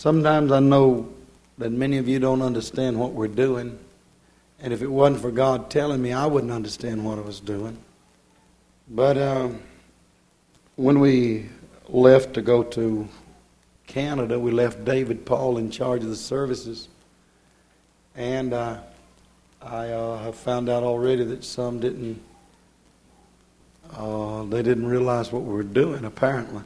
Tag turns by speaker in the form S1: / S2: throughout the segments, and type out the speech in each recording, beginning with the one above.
S1: Sometimes I know that many of you don't understand what we're doing. And if it wasn't for God telling me, I wouldn't understand what I was doing. But when we left to go to Canada, we left David Paul in charge of the services. And I have found out already that some didn't realize what we were doing, apparently.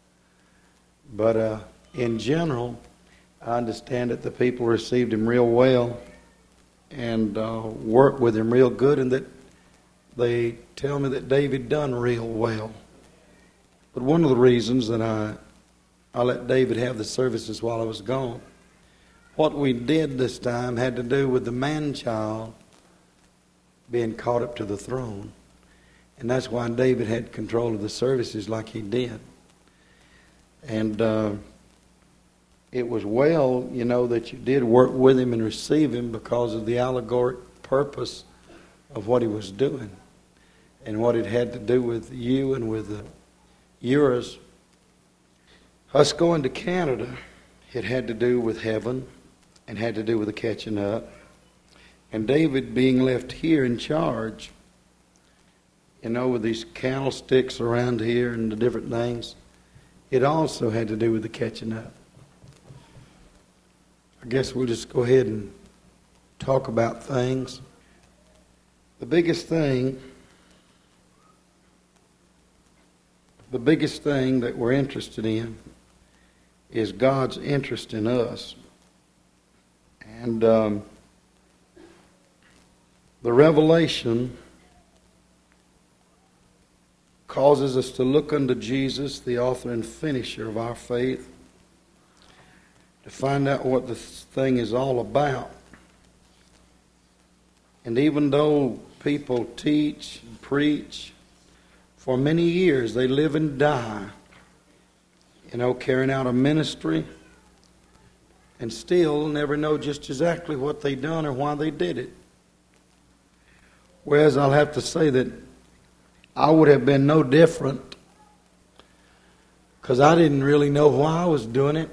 S1: But in general, I understand that the people received him real well and worked with him real good, and that they tell me that David done real well. But one of the reasons that I let David have the services while I was gone, what we did this time had to do with the man-child being caught up to the throne. And that's why David had control of the services like he did. And it was well, that you did work with him and receive him because of the allegoric purpose of what he was doing and what it had to do with you and with yours. Us going to Canada, it had to do with heaven and had to do with the catching up. And David being left here in charge, with these candlesticks around here and the different things, it also had to do with the catching up. I guess we'll just go ahead and talk about things. The biggest thing that we're interested in is God's interest in us. And the revelation causes us to look unto Jesus, the author and finisher of our faith, to find out what this thing is all about. And even though people teach and preach, for many years they live and die, carrying out a ministry, and still never know just exactly what they done or why they did it. Whereas I'll have to say that I would have been no different, because I didn't really know why I was doing it.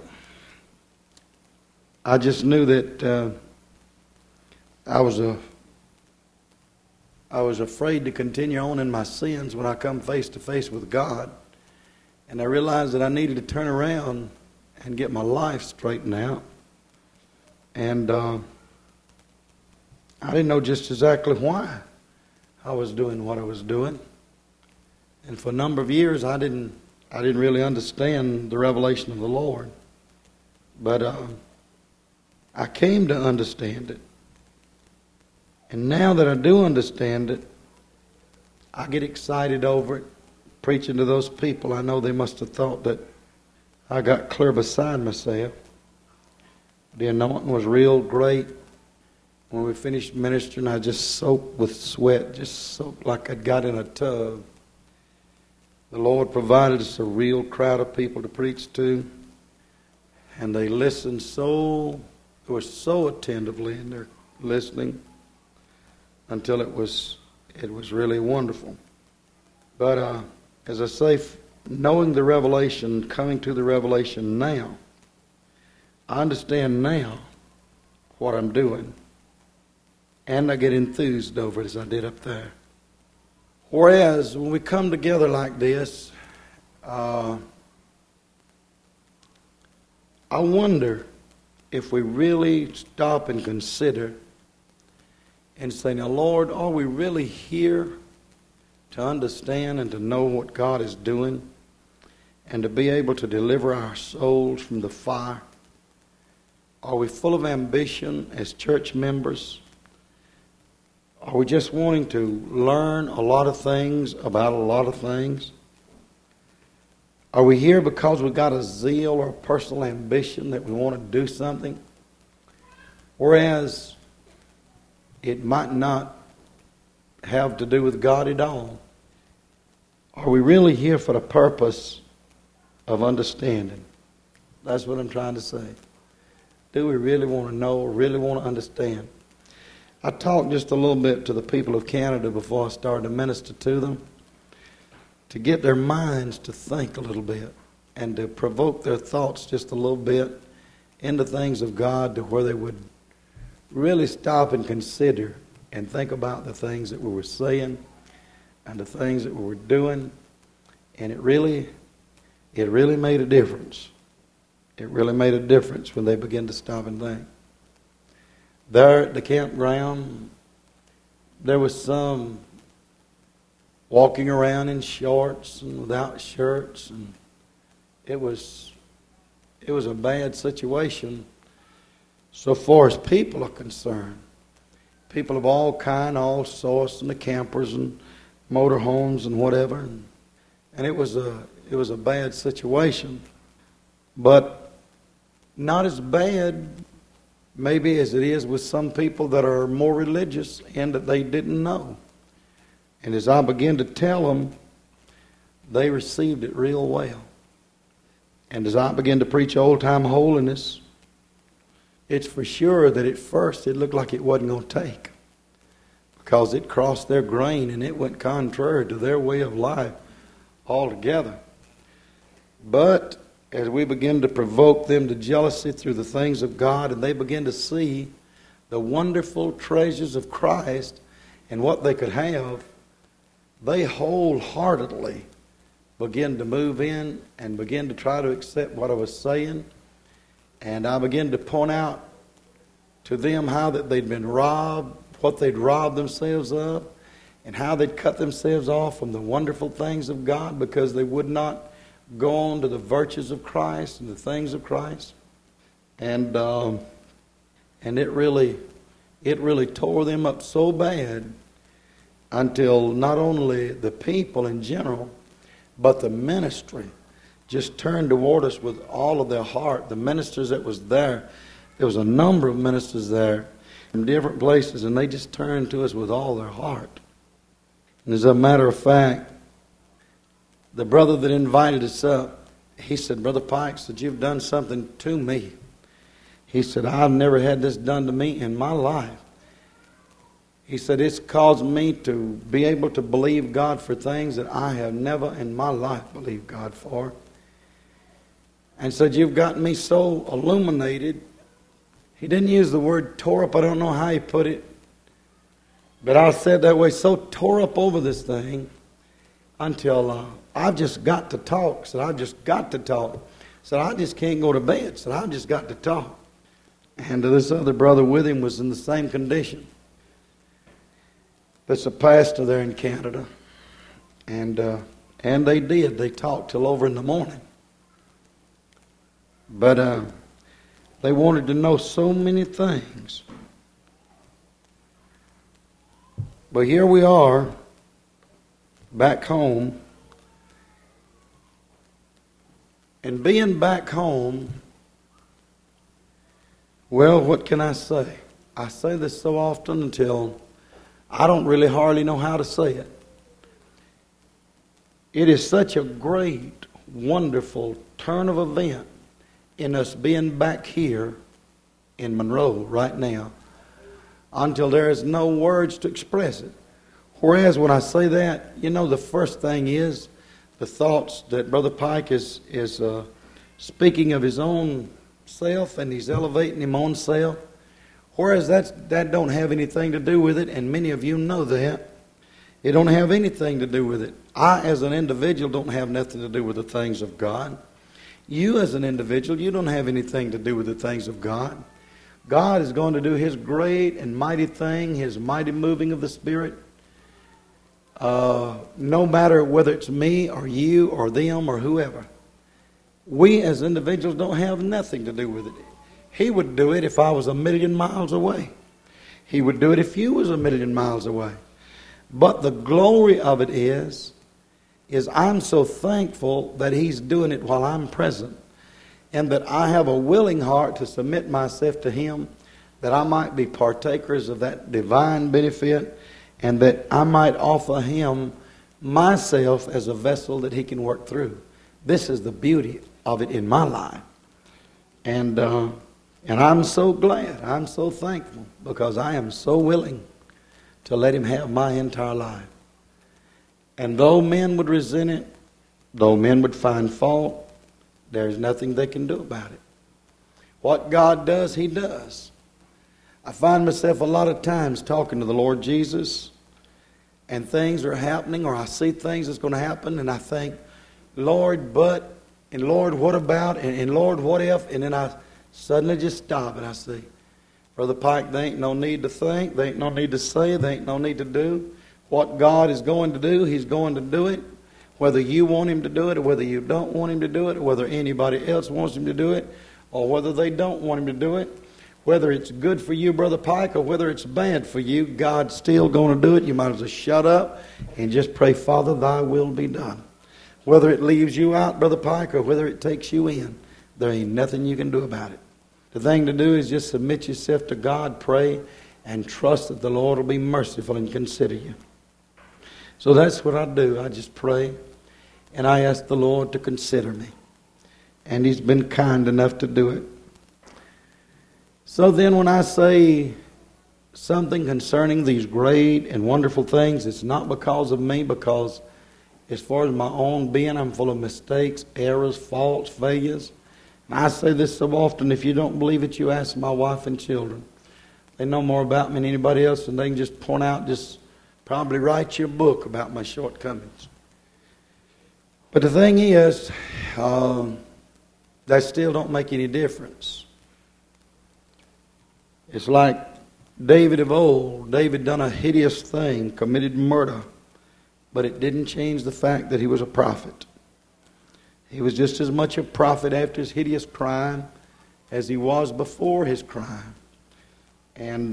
S1: I just knew that I was afraid to continue on in my sins when I come face to face with God. And I realized that I needed to turn around and get my life straightened out. And I didn't know just exactly why I was doing what I was doing. And for a number of years, I didn't really understand the revelation of the Lord. But I came to understand it. And now that I do understand it, I get excited over it. Preaching to those people, I know they must have thought that I got clear beside myself. The anointing was real great. When we finished ministering, I just soaked with sweat, just soaked like I'd got in a tub. The Lord provided us a real crowd of people to preach to, and they listened so attentively in their listening until it was really wonderful. But as I say, knowing the revelation, coming to the revelation now, I understand now what I'm doing, and I get enthused over it as I did up there. Whereas when we come together like this, I wonder if we really stop and consider and say, now, Lord, are we really here to understand and to know what God is doing and to be able to deliver our souls from the fire? Are we full of ambition as church members? Are we just wanting to learn a lot of things about a lot of things? Are we here because we've got a zeal or a personal ambition that we want to do something? Whereas it might not have to do with God at all. Are we really here for the purpose of understanding? That's what I'm trying to say. Do we really want to know, really want to understand? I talked just a little bit to the people of Canada before I started to minister to them, to get their minds to think a little bit and to provoke their thoughts just a little bit in the things of God to where they would really stop and consider and think about the things that we were saying and the things that we were doing. And it really made a difference. It really made a difference when they began to stop and think. There at the campground, there was some walking around in shorts and without shirts, and it was a bad situation so far as people are concerned. People of all kind, all sorts, and the campers and motorhomes and whatever, and it was a bad situation, but not as bad maybe as it is with some people that are more religious and that they didn't know. And as I began to tell them, they received it real well. And as I began to preach old-time holiness, it's for sure that at first it looked like it wasn't going to take, because it crossed their grain and it went contrary to their way of life altogether. But as we begin to provoke them to jealousy through the things of God, and they begin to see the wonderful treasures of Christ and what they could have, they wholeheartedly begin to move in and begin to try to accept what I was saying. And I began to point out to them how that they'd been robbed, what they'd robbed themselves of, and how they'd cut themselves off from the wonderful things of God because they would not go on to the virtues of Christ and the things of Christ. And it really tore them up so bad until not only the people in general, but the ministry just turned toward us with all of their heart. The ministers that was there was a number of ministers there from different places, and they just turned to us with all their heart. And as a matter of fact, the brother that invited us up, he said, "Brother Pike," said, "you've done something to me." He said, "I've never had this done to me in my life." He said, "It's caused me to be able to believe God for things that I have never in my life believed God for." And said, "You've gotten me so illuminated." He didn't use the word tore up. I don't know how he put it, but I said that way, so tore up over this thing until I've just got to talk. Said, "I've just got to talk." Said, "I just can't go to bed." Said, "I've just got to talk." And this other brother with him was in the same condition. That's a pastor there in Canada. And they did. They talked till over in the morning. But they wanted to know so many things. But here we are, back home. And being back home, well, what can I say? I say this so often until I don't really hardly know how to say it. It is such a great, wonderful turn of event in us being back here in Monroe right now until there is no words to express it. Whereas when I say that, you know, the first thing is the thoughts that Brother Pike is speaking of his own self, and he's elevating his own self. Whereas that don't have anything to do with it, and many of you know that. It don't have anything to do with it. I, as an individual, don't have nothing to do with the things of God. You, as an individual, you don't have anything to do with the things of God. God is going to do His great and mighty thing, His mighty moving of the Spirit. No matter whether it's me or you or them or whoever. We, as individuals, don't have nothing to do with it. He would do it if I was 1,000,000 miles away. He would do it if you was 1,000,000 miles away. But the glory of it is I'm so thankful that He's doing it while I'm present, and that I have a willing heart to submit myself to Him, that I might be partakers of that divine benefit, and that I might offer Him myself as a vessel that He can work through. This is the beauty of it in my life. And I'm so glad, I'm so thankful, because I am so willing to let Him have my entire life. And though men would resent it, though men would find fault, there's nothing they can do about it. What God does, He does. I find myself a lot of times talking to the Lord Jesus, and things are happening, or I see things that's going to happen, and I think, Lord, but, and Lord, what about, and Lord, what if? And then I suddenly just stop and I say, Brother Pike, there ain't no need to think, there ain't no need to say, there ain't no need to do. What God is going to do, He's going to do it. Whether you want Him to do it, or whether you don't want Him to do it, or whether anybody else wants Him to do it, or whether they don't want Him to do it, whether it's good for you, Brother Pike, or whether it's bad for you, God's still going to do it. You might as well shut up and just pray, Father, Thy will be done. Whether it leaves you out, Brother Pike, or whether it takes you in, there ain't nothing you can do about it. The thing to do is just submit yourself to God, pray, and trust that the Lord will be merciful and consider you. So that's what I do. I just pray, and I ask the Lord to consider me. And He's been kind enough to do it. So then when I say something concerning these great and wonderful things, it's not because of me, because as far as my own being, I'm full of mistakes, errors, faults, failures. And I say this so often, if you don't believe it, you ask my wife and children. They know more about me than anybody else, and they can just point out, just probably write you a book about my shortcomings. But the thing is, that still don't make any difference. It's like David of old. David done a hideous thing, committed murder, but it didn't change the fact that he was a prophet. He was just as much a prophet after his hideous crime as he was before his crime. And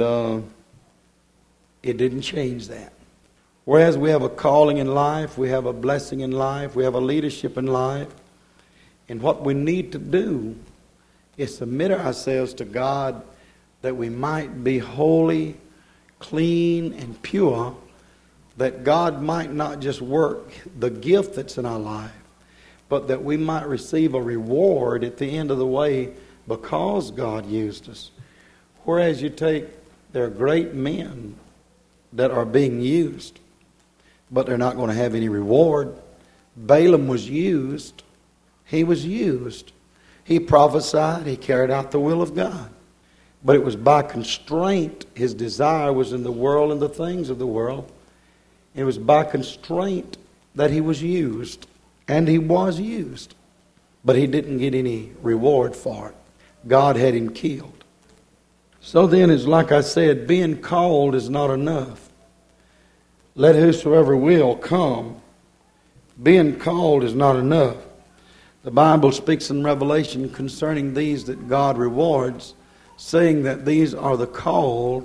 S1: it didn't change that. Whereas we have a calling in life, we have a blessing in life, we have a leadership in life. And what we need to do is submit ourselves to God that we might be holy, clean, and pure, that God might not just work the gift that's in our life, but that we might receive a reward at the end of the way because God used us. Whereas there are great men that are being used, but they're not going to have any reward. Balaam was used. He was used. He prophesied. He carried out the will of God. But it was by constraint. His desire was in the world and the things of the world. It was by constraint that he was used. And he was used. But he didn't get any reward for it. God had him killed. So then, it's like I said, being called is not enough. Let whosoever will come. Being called is not enough. The Bible speaks in Revelation concerning these that God rewards, saying that these are the called,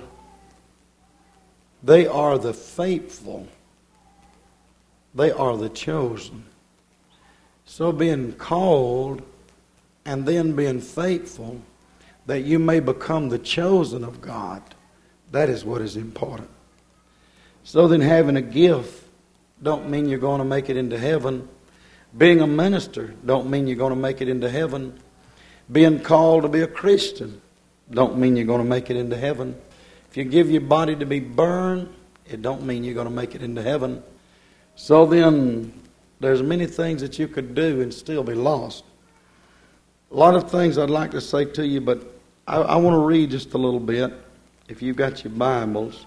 S1: they are the faithful, they are the chosen. So being called and then being faithful, that you may become the chosen of God, that is what is important. So then having a gift don't mean you're going to make it into heaven. Being a minister don't mean you're going to make it into heaven. Being called to be a Christian don't mean you're going to make it into heaven. If you give your body to be burned, it don't mean you're going to make it into heaven. So then, there's many things that you could do and still be lost. A lot of things I'd like to say to you, but I want to read just a little bit. If you've got your Bibles,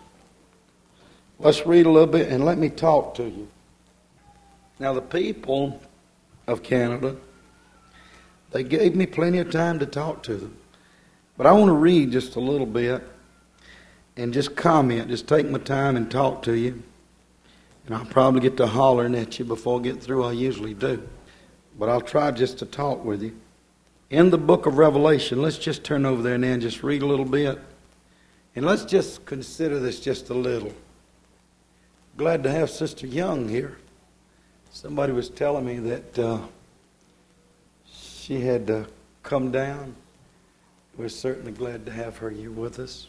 S1: let's read a little bit and let me talk to you. Now, the people of Canada, they gave me plenty of time to talk to them. But I want to read just a little bit and just comment, just take my time and talk to you. And I'll probably get to hollering at you before I get through. I usually do. But I'll try just to talk with you. In the book of Revelation, let's just turn over there and just read a little bit. And let's just consider this just a little. Glad to have Sister Young here. Somebody was telling me that she had come down. We're certainly glad to have her here with us.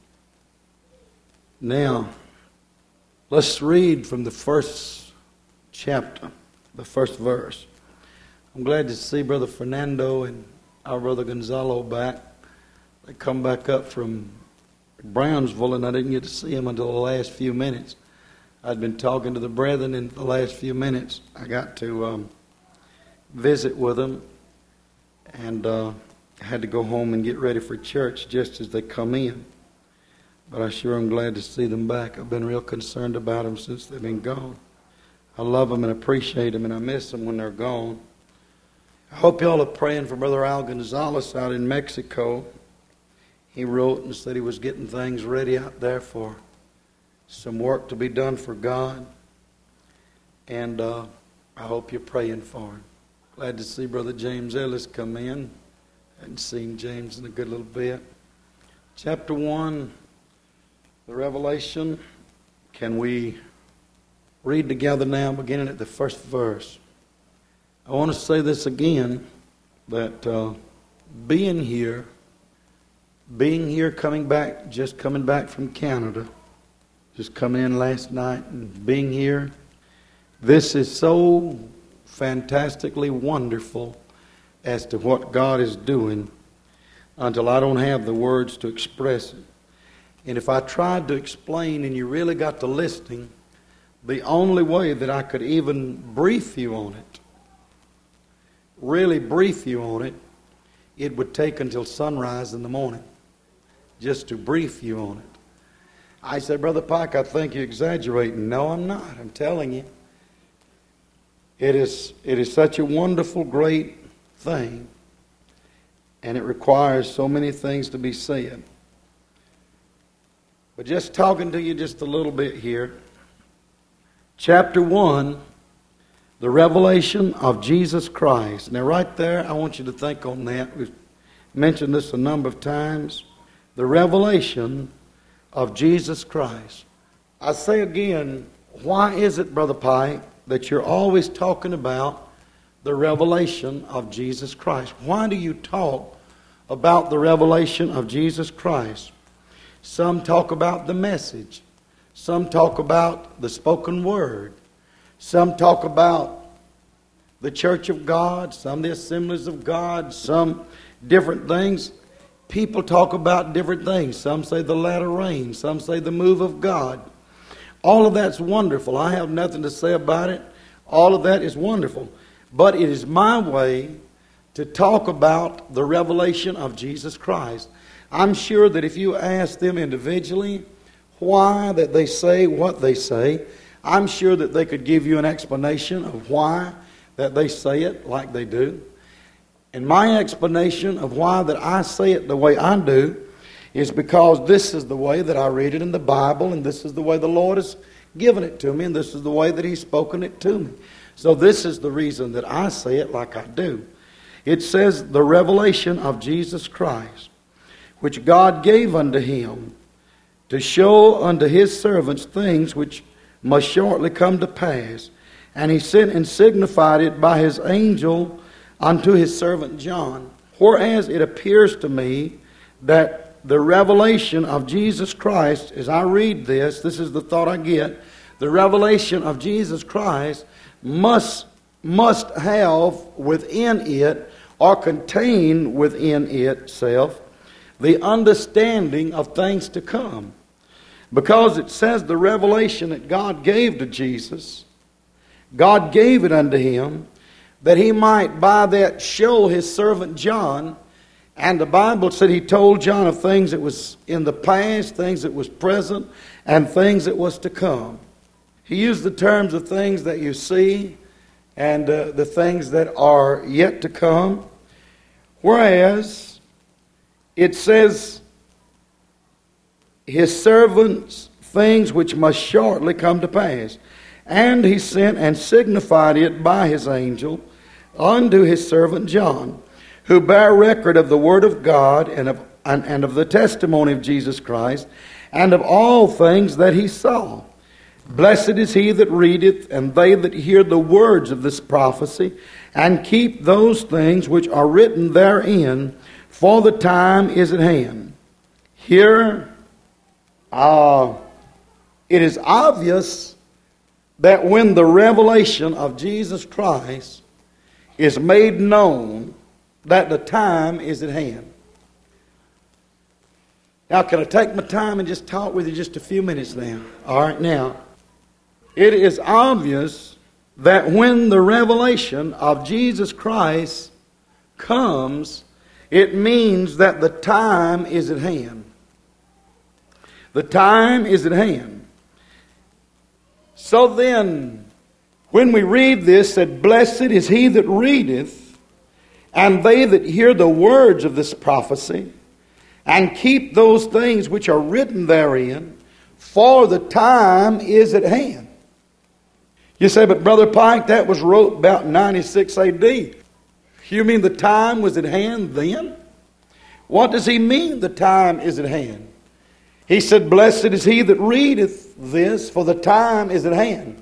S1: Now, let's read from the first chapter, the first verse. I'm glad to see Brother Fernando and our Brother Gonzalo back. They come back up from Brownsville, and I didn't get to see them until the last few minutes. I'd been talking to the brethren in the last few minutes. I got to visit with them, and I had to go home and get ready for church just as they come in. But I sure am glad to see them back. I've been real concerned about them since they've been gone. I love them and appreciate them, and I miss them when they're gone. I hope y'all are praying for Brother Al Gonzalez out in Mexico. He wrote and said he was getting things ready out there for some work to be done for God. And I hope you're praying for him. Glad to see Brother James Ellis come in. Hadn't seen James in a good little bit. Chapter 1, the Revelation. Can we read together now, beginning at the first verse? I want to say this again, that being here, coming back from Canada, just coming in last night and being here, this is so fantastically wonderful as to what God is doing until I don't have the words to express it. And if I tried to explain and you really got to listening, the only way that I could even brief you on it, really brief you on it, it would take until sunrise in the morning just to brief you on it. I said, Brother Pike, I think you're exaggerating. No, I'm not. I'm telling you. It is such a wonderful, great thing, and it requires so many things to be said. But just talking to you just a little bit here. Chapter 1, the revelation of Jesus Christ. Now right there, I want you to think on that. We've mentioned this a number of times. The revelation of Jesus Christ. I say again, why is it, Brother Pike, that you're always talking about the revelation of Jesus Christ? Why do you talk about the revelation of Jesus Christ? Some talk about the message. Some talk about the spoken word. Some talk about the church of God. Some the assemblies of God. Some different things. People talk about different things. Some say the latter rain. Some say the move of God. All of that's wonderful. I have nothing to say about it. All of that is wonderful. But it is my way to talk about the revelation of Jesus Christ. I'm sure that if you ask them individually why that they say what they say, I'm sure that they could give you an explanation of why that they say it like they do. And my explanation of why that I say it the way I do is because this is the way that I read it in the Bible, and this is the way the Lord has given it to me, and this is the way that He's spoken it to me. So this is the reason that I say it like I do. It says, the revelation of Jesus Christ, which God gave unto Him, to show unto His servants things which must shortly come to pass. And He sent and signified it by His angel unto His servant John. Whereas it appears to me that the revelation of Jesus Christ, as I read this is the thought I get, the revelation of Jesus Christ must have within it, or contain within itself, the understanding of things to come. Because it says the revelation that God gave to Jesus, God gave it unto Him, that He might by that show His servant John. And the Bible said He told John of things that was in the past, things that was present, and things that was to come. He used the terms of things that you see and the things that are yet to come. Whereas it says His servants things which must shortly come to pass. And He sent and signified it by His angel unto His servant John, who bare record of the word of God and of the testimony of Jesus Christ, and of all things that he saw. Blessed is he that readeth, and they that hear the words of this prophecy, and keep those things which are written therein, for the time is at hand. Here, it is obvious that when the revelation of Jesus Christ is made known, that the time is at hand. Now, can I take my time and just talk with you just a few minutes now? All right, now, it is obvious that when the revelation of Jesus Christ comes, It means that the time is at hand. The time is at hand. So then, when we read this, that blessed is he that readeth, and they that hear the words of this prophecy, and keep those things which are written therein, for the time is at hand. You say, but Brother Pike, that was wrote about 96 A.D. You mean the time was at hand then? What does he mean the time is at hand? He said, blessed is he that readeth this, for the time is at hand.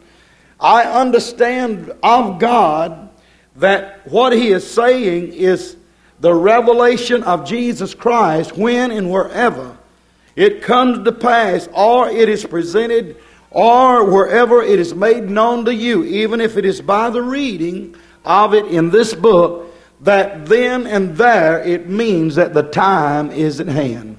S1: I understand of God that what he is saying is the revelation of Jesus Christ when and wherever it comes to pass, or it is presented, or wherever it is made known to you, even if it is by the reading of it in this book, that then and there it means that the time is at hand.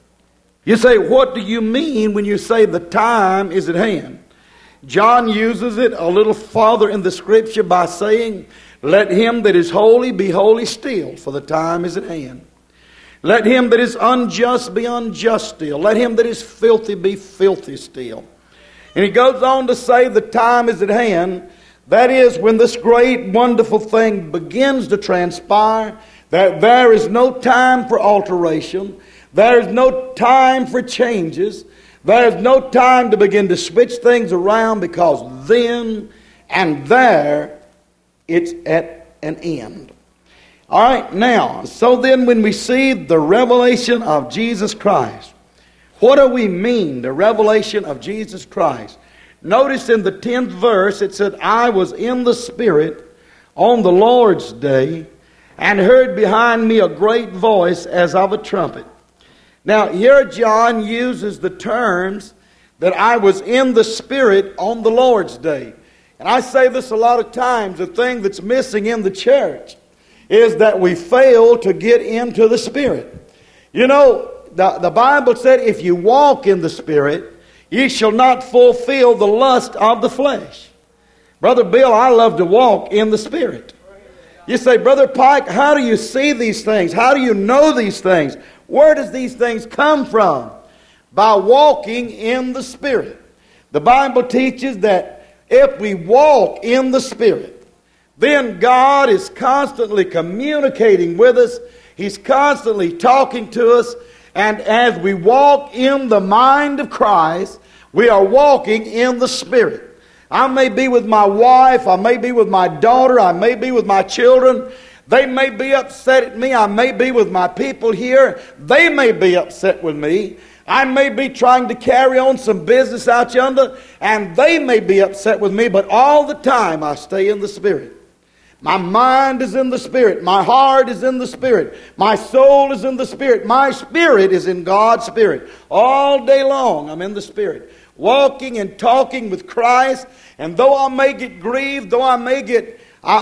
S1: You say, what do you mean when you say the time is at hand? John uses it a little farther in the scripture by saying, let him that is holy be holy still, for the time is at hand. Let him that is unjust be unjust still. Let him that is filthy be filthy still. And he goes on to say the time is at hand. That is when this great wonderful thing begins to transpire, that there is no time for alteration. There is no time for changes. There is no time to begin to switch things around, because then and there it's at an end. All right, now, so then when we see the revelation of Jesus Christ, what do we mean, the revelation of Jesus Christ? Notice in the 10th verse it said, I was in the Spirit on the Lord's day, and heard behind me a great voice as of a trumpet. Now here John uses the terms that I was in the Spirit on the Lord's day. And I say this a lot of times, the thing that's missing in the church is that we fail to get into the Spirit. You know, the Bible said, if you walk in the Spirit, ye shall not fulfill the lust of the flesh. Brother Bill, I love to walk in the Spirit. You say, Brother Pike, how do you see these things? How do you know these things? Where does these things come from? By walking in the Spirit. The Bible teaches that if we walk in the Spirit, then God is constantly communicating with us. He's constantly talking to us. And as we walk in the mind of Christ, we are walking in the Spirit. I may be with my wife, I may be with my daughter, I may be with my children. They may be upset at me. I may be with my people here. They may be upset with me. I may be trying to carry on some business out yonder, and they may be upset with me, but all the time I stay in the Spirit. My mind is in the Spirit. My heart is in the Spirit. My soul is in the Spirit. My spirit is in God's Spirit. All day long I'm in the Spirit, walking and talking with Christ. And though I may get grieved, though I may get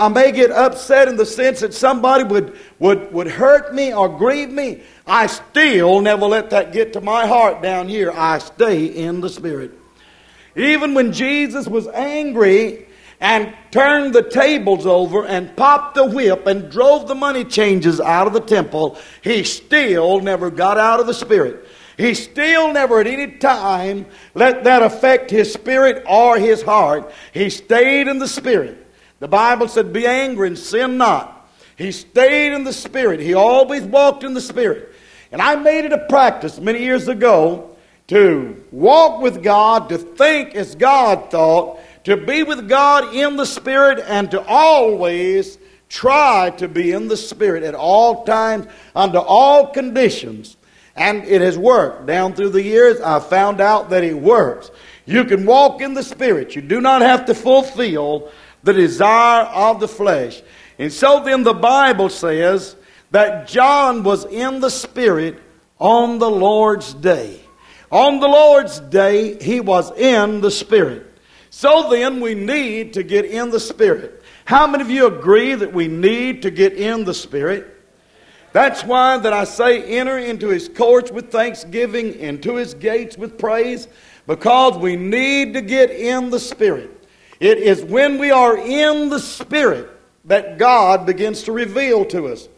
S1: upset in the sense that somebody would hurt me or grieve me, I still never let that get to my heart down here. I stay in the Spirit. Even when Jesus was angry and turned the tables over and popped the whip and drove the money changers out of the temple, he still never got out of the Spirit. He still never at any time let that affect his spirit or his heart. He stayed in the Spirit. The Bible said, be angry and sin not. He stayed in the Spirit. He always walked in the Spirit. And I made it a practice many years ago to walk with God, to think as God thought, to be with God in the Spirit, and to always try to be in the Spirit at all times, under all conditions. And it has worked. Down through the years, I found out that it works. You can walk in the Spirit. You do not have to fulfill the desire of the flesh. And so then the Bible says that John was in the Spirit on the Lord's day. On the Lord's day, he was in the Spirit. So then we need to get in the Spirit. How many of you agree that we need to get in the Spirit? That's why that I say enter into his courts with thanksgiving, into his gates with praise, because we need to get in the Spirit. It is when we are in the Spirit that God begins to reveal to us.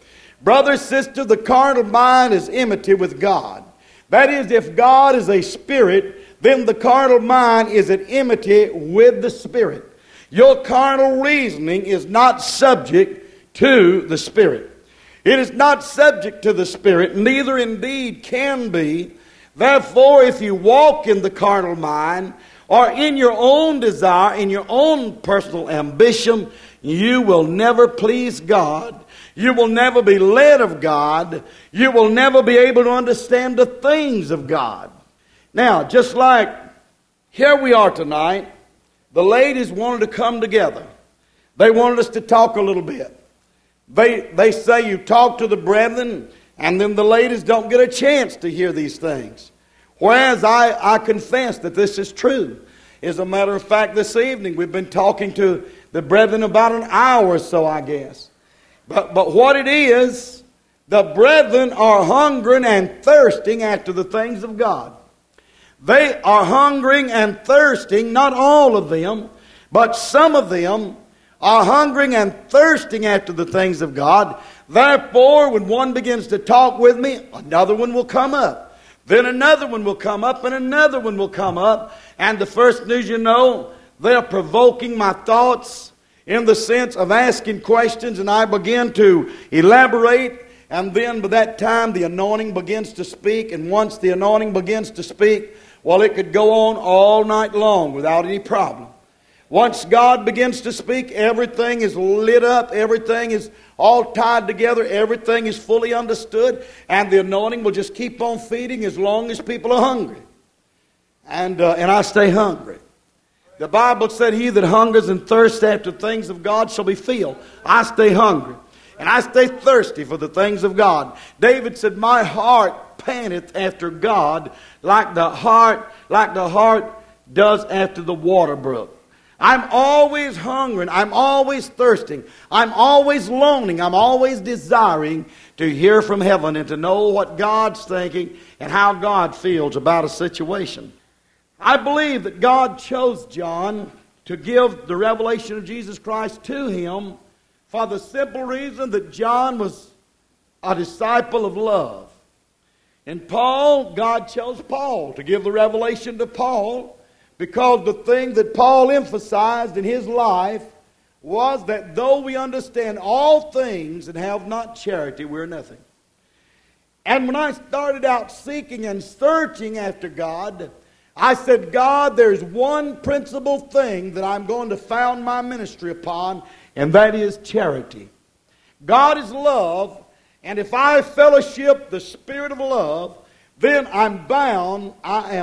S1: Brother, sister, the carnal mind is enmity with God. That is, if God is a spirit, then the carnal mind is at enmity with the spirit. Your carnal reasoning is not subject to the spirit. It is not subject to the spirit, neither indeed can be. Therefore, if you walk in the carnal mind, or in your own desire, in your own personal ambition, you will never please God. You will never be led of God. You will never be able to understand the things of God. Now, just like here we are tonight, the ladies wanted to come together. They wanted us to talk a little bit. They say you talk to the brethren, and then the ladies don't get a chance to hear these things. Whereas I confess that this is true. As a matter of fact, this evening we've been talking to the brethren about an hour or so, I guess. But what it is, the brethren are hungering and thirsting after the things of God. They are hungering and thirsting, not all of them, but some of them are hungering and thirsting after the things of God. Therefore, when one begins to talk with me, another one will come up. Then another one will come up, and another one will come up. And the first news you know, they're provoking my thoughts in the sense of asking questions, and I begin to elaborate. And then by that time, the anointing begins to speak. And once the anointing begins to speak, well, it could go on all night long without any problem. Once God begins to speak, everything is lit up, everything is all tied together, everything is fully understood, and the anointing will just keep on feeding as long as people are hungry. And I stay hungry. The Bible said, he that hungers and thirsts after things of God shall be filled. I stay hungry, and I stay thirsty for the things of God. David said, my heart panteth after God like the heart does after the water brook. I'm always hungering. I'm always thirsting. I'm always longing. I'm always desiring to hear from heaven and to know what God's thinking and how God feels about a situation. I believe that God chose John to give the revelation of Jesus Christ to him for the simple reason that John was a disciple of love. And Paul, God chose Paul to give the revelation to Paul, because the thing that Paul emphasized in his life was that though we understand all things and have not charity, we're nothing. And when I started out seeking and searching after God, I said, God, there's one principal thing that I'm going to found my ministry upon, and that is charity. God is love, and if I fellowship the spirit of love, then I'm bound,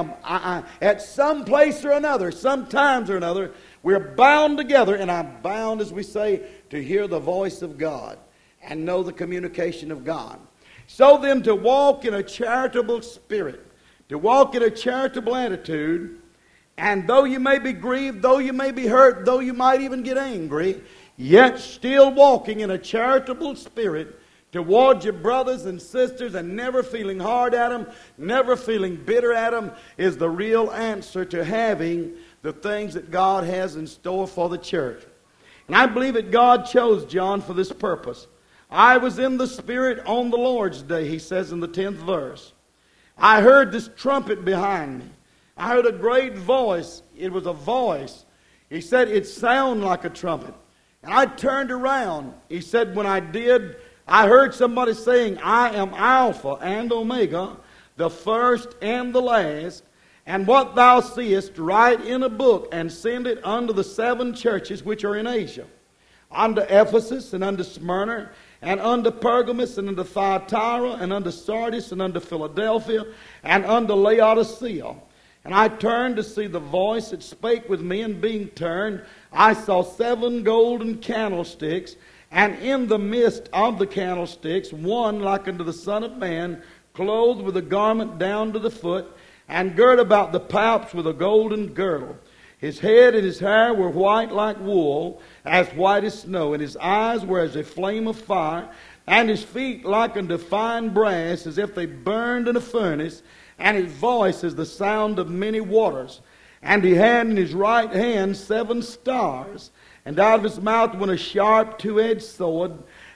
S1: at some place or another, sometimes or another, we're bound together, and I'm bound, as we say, to hear the voice of God and know the communication of God. So then, to walk in a charitable spirit, to walk in a charitable attitude, and though you may be grieved, though you may be hurt, though you might even get angry, yet still walking in a charitable spirit towards your brothers and sisters and never feeling hard at them, never feeling bitter at them, is the real answer to having the things that God has in store for the church. And I believe that God chose John for this purpose. I was in the Spirit on the Lord's day, he says in the 10th verse. I heard this trumpet behind me. I heard a great voice. It was a voice. He said it sounded like a trumpet. And I turned around. He said when I did, I heard somebody saying, I am Alpha and Omega, the first and the last. And what thou seest, write in a book and send it unto the 7 churches which are in Asia, unto Ephesus and unto Smyrna, and unto Pergamos, and unto Thyatira, and unto Sardis, and unto Philadelphia, and unto Laodicea. And I turned to see the voice that spake with me, and being turned, I saw 7 golden candlesticks, and in the midst of the candlesticks, one like unto the Son of Man, clothed with a garment down to the foot, and girt about the paps with a golden girdle. His head and his hair were white like wool, as white as snow, and his eyes were as a flame of fire, and his feet like unto fine brass, as if they burned in a furnace, and his voice as the sound of many waters. And he had in his right hand 7 stars, and out of his mouth went a sharp 2-edged sword,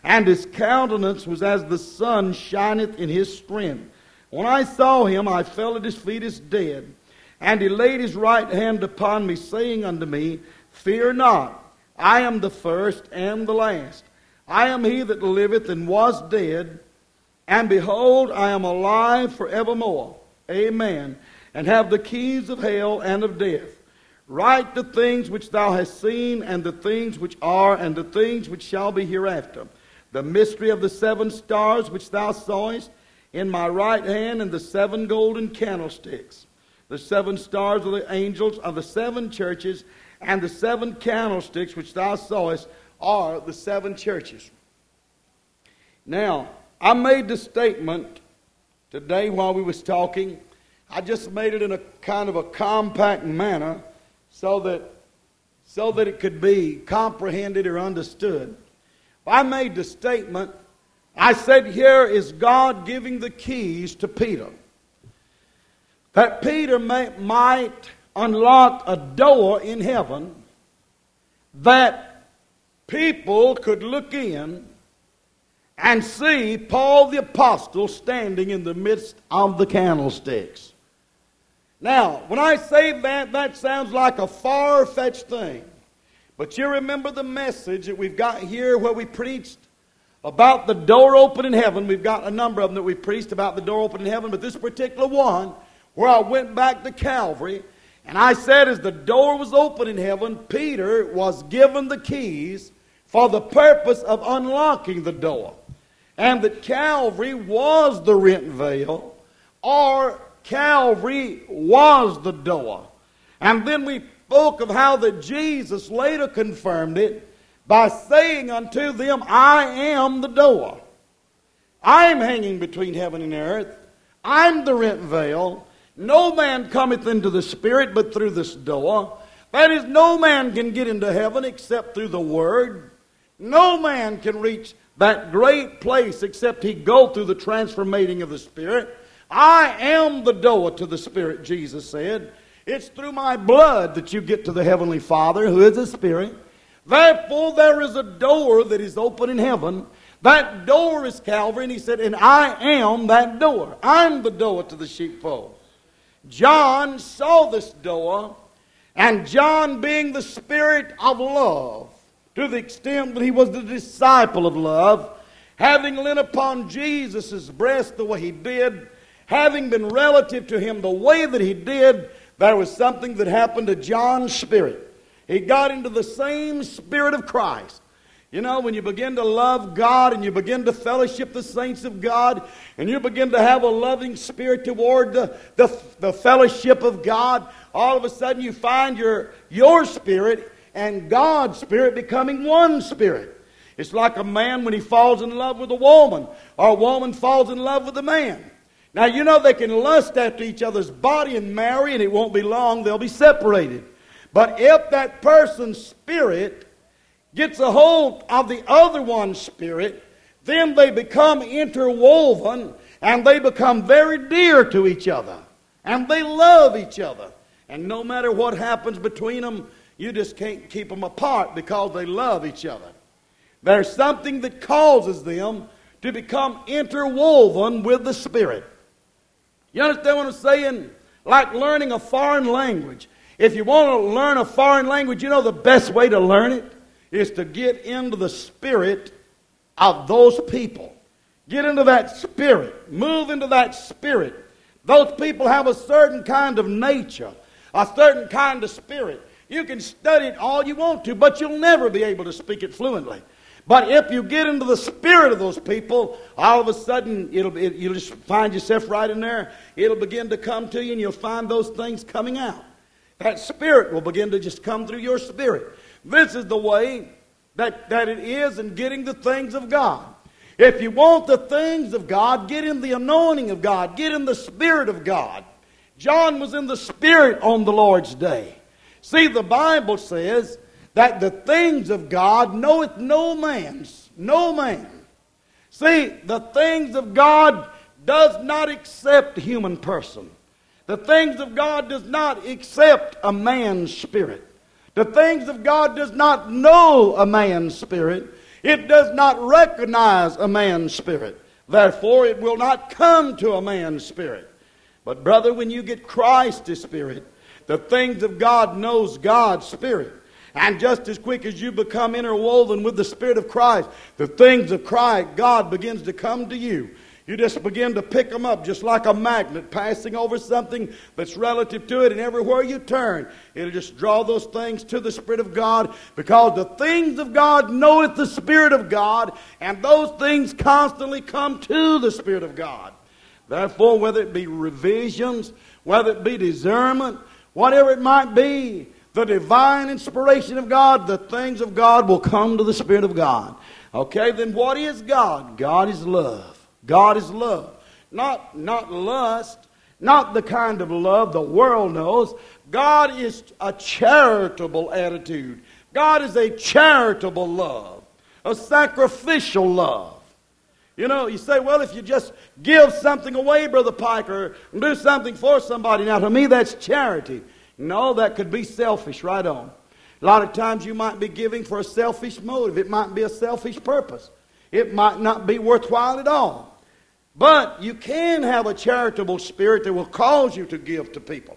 S1: and his countenance was as the sun shineth in his strength. When I saw him, I fell at his feet as dead. And he laid his right hand upon me, saying unto me, Fear not, I am the first and the last. I am he that liveth and was dead, and behold, I am alive forevermore. Amen. And have the keys of hell and of death. Write the things which thou hast seen, and the things which are, and the things which shall be hereafter. The mystery of the 7 stars which thou sawest in my right hand, and the 7 golden candlesticks. The 7 stars are the angels of the 7 churches, and the 7 candlesticks which thou sawest are the 7 churches. Now, I made the statement today while we was talking. I just made it in a kind of a compact manner so that it could be comprehended or understood. I made the statement, I said, here is God giving the keys to Peter, that Peter might unlock a door in heaven that people could look in and see Paul the Apostle standing in the midst of the candlesticks. Now, when I say that, that sounds like a far-fetched thing. But you remember the message that we've got here where we preached about the door open in heaven. We've got a number of them that we preached about the door open in heaven, but this particular one, where I went back to Calvary, and I said as the door was open in heaven, Peter was given the keys for the purpose of unlocking the door. And that Calvary was the rent veil, or Calvary was the door. And then we spoke of how that Jesus later confirmed it by saying unto them, I am the door. I am hanging between heaven and earth. I'm the rent veil. No man cometh into the Spirit but through this door. That is, no man can get into heaven except through the Word. No man can reach that great place except he go through the transformating of the Spirit. I am the door to the Spirit, Jesus said. It's through my blood that you get to the Heavenly Father, who is the Spirit. Therefore, there is a door that is open in heaven. That door is Calvary, and he said, and I am that door. I'm the door to the sheepfold. John saw this door, and John, being the spirit of love, to the extent that he was the disciple of love, having leaned upon Jesus' breast the way he did, having been relative to him the way that he did, there was something that happened to John's spirit. He got into the same spirit of Christ. You know, when you begin to love God and you begin to fellowship the saints of God and you begin to have a loving spirit toward the fellowship of God, all of a sudden you find your spirit and God's spirit becoming one spirit. It's like a man when he falls in love with a woman, or a woman falls in love with a man. Now, you know they can lust after each other's body and marry, and it won't be long, they'll be separated. But if that person's spirit gets a hold of the other one's spirit, then they become interwoven, and they become very dear to each other. And they love each other. And no matter what happens between them, you just can't keep them apart because they love each other. There's something that causes them to become interwoven with the Spirit. You understand what I'm saying? Like learning a foreign language. If you want to learn a foreign language, you know the best way to learn it is to get into the spirit of those people. Get into that spirit. Move into that spirit. Those people have a certain kind of nature, a certain kind of spirit. You can study it all you want to, but you'll never be able to speak it fluently. But if you get into the spirit of those people, all of a sudden you'll just find yourself right in there. It'll begin to come to you, and you'll find those things coming out. That spirit will begin to just come through your spirit. This is the way that it is in getting the things of God. If you want the things of God, get in the anointing of God. Get in the Spirit of God. John was in the Spirit on the Lord's day. See, the Bible says that the things of God knoweth no man. See, the things of God does not accept a human person. The things of God does not accept a man's spirit. The things of God does not know a man's spirit. It does not recognize a man's spirit. Therefore, it will not come to a man's spirit. But brother, when you get Christ's spirit, the things of God knows God's spirit. And just as quick as you become interwoven with the Spirit of Christ, the things of Christ, God begins to come to you. You just begin to pick them up just like a magnet passing over something that's relative to it, and everywhere you turn, it'll just draw those things to the Spirit of God, because the things of God knoweth the Spirit of God, and those things constantly come to the Spirit of God. Therefore, whether it be revisions, whether it be discernment, whatever it might be, the divine inspiration of God, the things of God will come to the Spirit of God. Okay, then what is God? God is love. God is love. Not lust, not the kind of love the world knows. God is a charitable attitude. God is a charitable love, a sacrificial love. You know, you say, well, if you just give something away, Brother Pike, or do something for somebody, now to me that's charity. No, that could be selfish right on. A lot of times you might be giving for a selfish motive. It might be a selfish purpose. It might not be worthwhile at all. But you can have a charitable spirit that will cause you to give to people.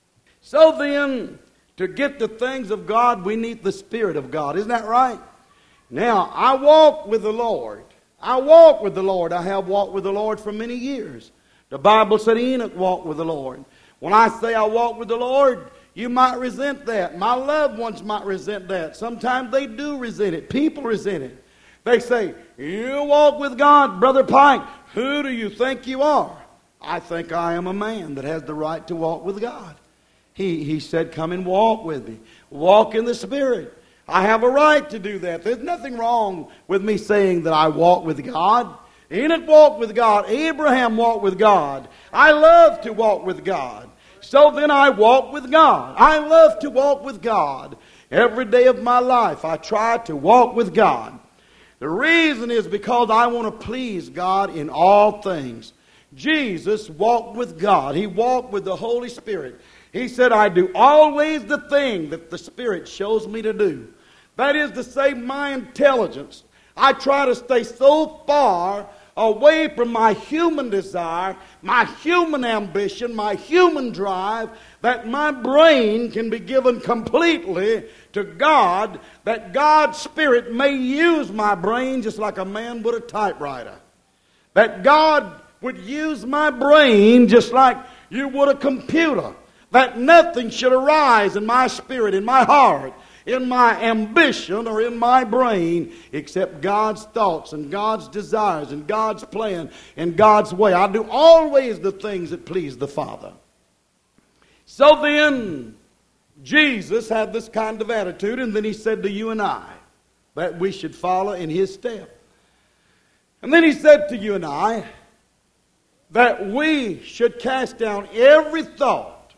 S1: So then, to get the things of God, we need the Spirit of God. Isn't that right? Now, I walk with the Lord. I walk with the Lord. I have walked with the Lord for many years. The Bible said Enoch walked with the Lord. When I say I walk with the Lord, you might resent that. My loved ones might resent that. Sometimes they do resent it. People resent it. They say, you walk with God, Brother Pike. Who do you think you are? I think I am a man that has the right to walk with God. He said, come and walk with me. Walk in the Spirit. I have a right to do that. There's nothing wrong with me saying that I walk with God. Enoch walked with God. Abraham walked with God. I love to walk with God. So then I walk with God. I love to walk with God. Every day of my life I try to walk with God. The reason is because I want to please God in all things. Jesus walked with God. He walked with the Holy Spirit. He said, I do always the thing that the Spirit shows me to do. That is to say, my intelligence. I try to stay so far away from my human desire, my human ambition, my human drive, that my brain can be given completely to God, that God's Spirit may use my brain just like a man would a typewriter. That God would use my brain just like you would a computer. That nothing should arise in my spirit, in my heart, in my ambition, or in my brain, except God's thoughts and God's desires and God's plan and God's way. I do always the things that please the Father. So then, Jesus had this kind of attitude, and then He said to you and I that we should follow in His step. And then He said to you and I that we should cast down every thought,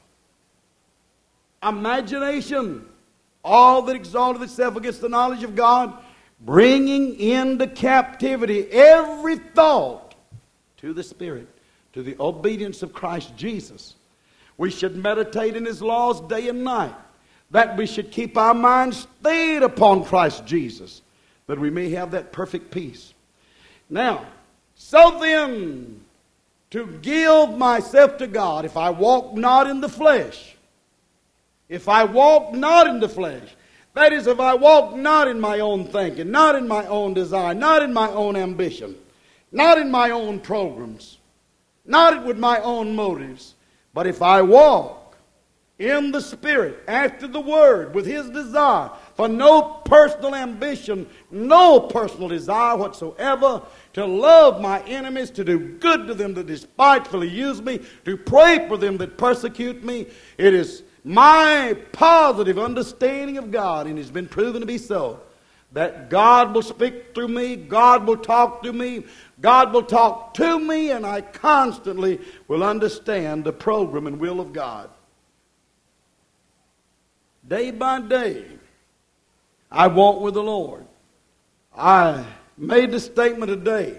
S1: imagination, all that exalted itself against the knowledge of God, bringing into captivity every thought to the Spirit, to the obedience of Christ Jesus. We should meditate in His laws day and night, that we should keep our minds stayed upon Christ Jesus, that we may have that perfect peace. Now, so then, to give myself to God, if I walk not in the flesh, if I walk not in the flesh, that is, if I walk not in my own thinking, not in my own desire, not in my own ambition, not in my own programs, not with my own motives, but if I walk in the Spirit, after the Word, with His desire, for no personal ambition, no personal desire whatsoever, to love my enemies, to do good to them that despitefully use me, to pray for them that persecute me, it is my positive understanding of God, and it's been proven to be so, that God will speak through me, God will talk to me, God will talk to me, and I constantly will understand the program and will of God. Day by day, I walk with the Lord. I made the statement today.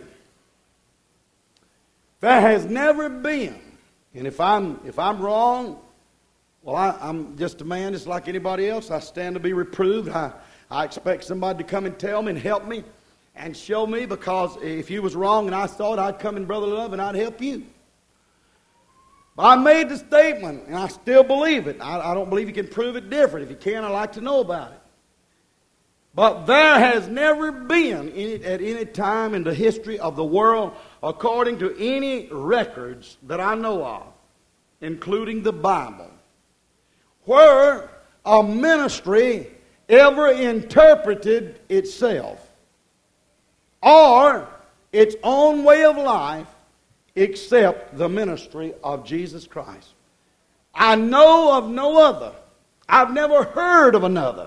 S1: There has never been, and if I'm wrong, well, I'm just a man just like anybody else. I stand to be reproved. I expect somebody to come and tell me and help me. and show me, because if you was wrong and I saw it, I'd come in brotherly love and I'd help you. But I made the statement, and I still believe it. I don't believe you can prove it different. If you can, I'd like to know about it. But there has never been, at any time in the history of the world, according to any records that I know of, including the Bible, where a ministry ever interpreted itself or its own way of life except the ministry of Jesus Christ. I know of no other. I've never heard of another.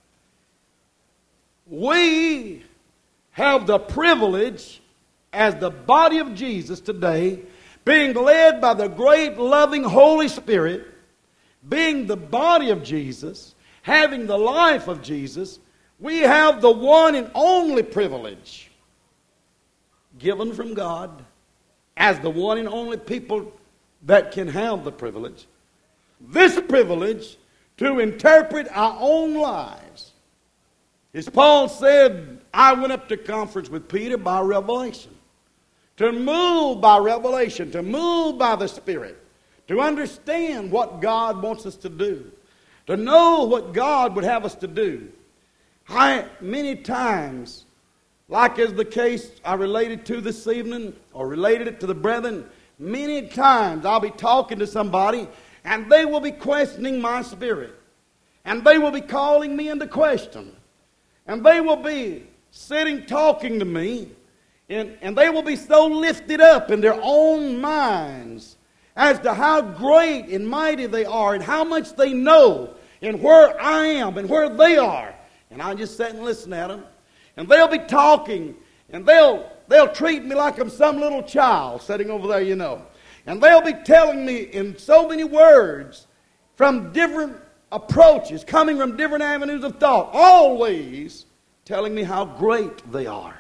S1: We have the privilege as the body of Jesus today, being led by the great loving Holy Spirit, being the body of Jesus, having the life of Jesus, we have the one and only privilege given from God as the one and only people that can have the privilege. This privilege to interpret our own lives. As Paul said, I went up to conference with Peter by revelation. To move by revelation, to move by the Spirit, to understand what God wants us to do, to know what God would have us to do. Many times, like as the case I related to this evening, or related it to the brethren, many times I'll be talking to somebody, and they will be questioning my spirit. And they will be calling me into question. And they will be sitting talking to me, and they will be so lifted up in their own minds as to how great and mighty they are and how much they know and where I am and where they are. And I just sit and listen at them. And they'll be talking, and they'll treat me like I'm some little child sitting over there, you know. And they'll be telling me in so many words from different approaches, coming from different avenues of thought, always telling me how great they are.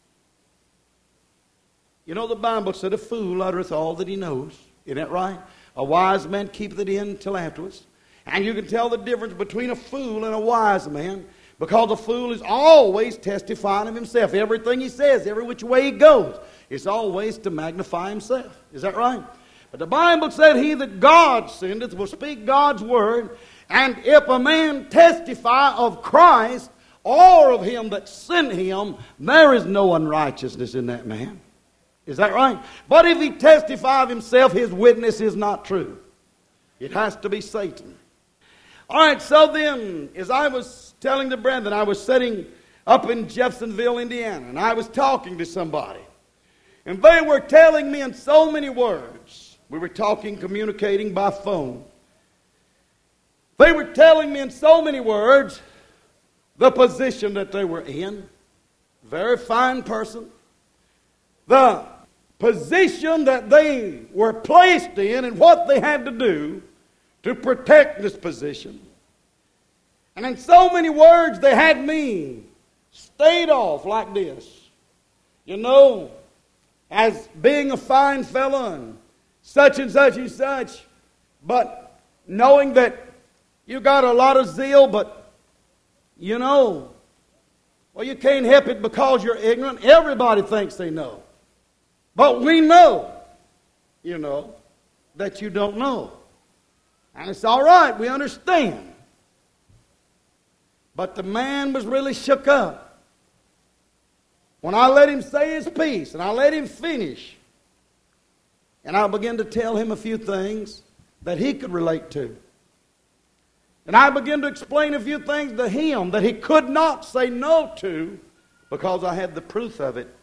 S1: You know, the Bible said, a fool uttereth all that he knows. Isn't that right? A wise man keepeth it in till afterwards. And you can tell the difference between a fool and a wise man, because a fool is always testifying of himself. Everything he says, every which way he goes, it's always to magnify himself. Is that right? But the Bible said, he that God sendeth will speak God's word. And if a man testify of Christ or of him that sent him, there is no unrighteousness in that man. Is that right? But if he testify of himself, his witness is not true. It has to be Satan. All right, so then, as I was telling the brethren, I was sitting up in Jeffersonville, Indiana, and I was talking to somebody. And they were telling me in so many words. We were talking, communicating by phone. They were telling me in so many words the position that they were in. Very fine person. The position that they were placed in and what they had to do to protect this position. And in so many words they had me stayed off like this. You know, as being a fine fellow and such and such, but knowing that you got a lot of zeal, but you know, well, you can't help it because you're ignorant. Everybody thinks they know. But we know, you know, that you don't know. And it's all right, we understand. But the man was really shook up. When I let him say his piece, and I let him finish, and I began to tell him a few things that he could relate to. And I began to explain a few things to him that he could not say no to because I had the proof of it.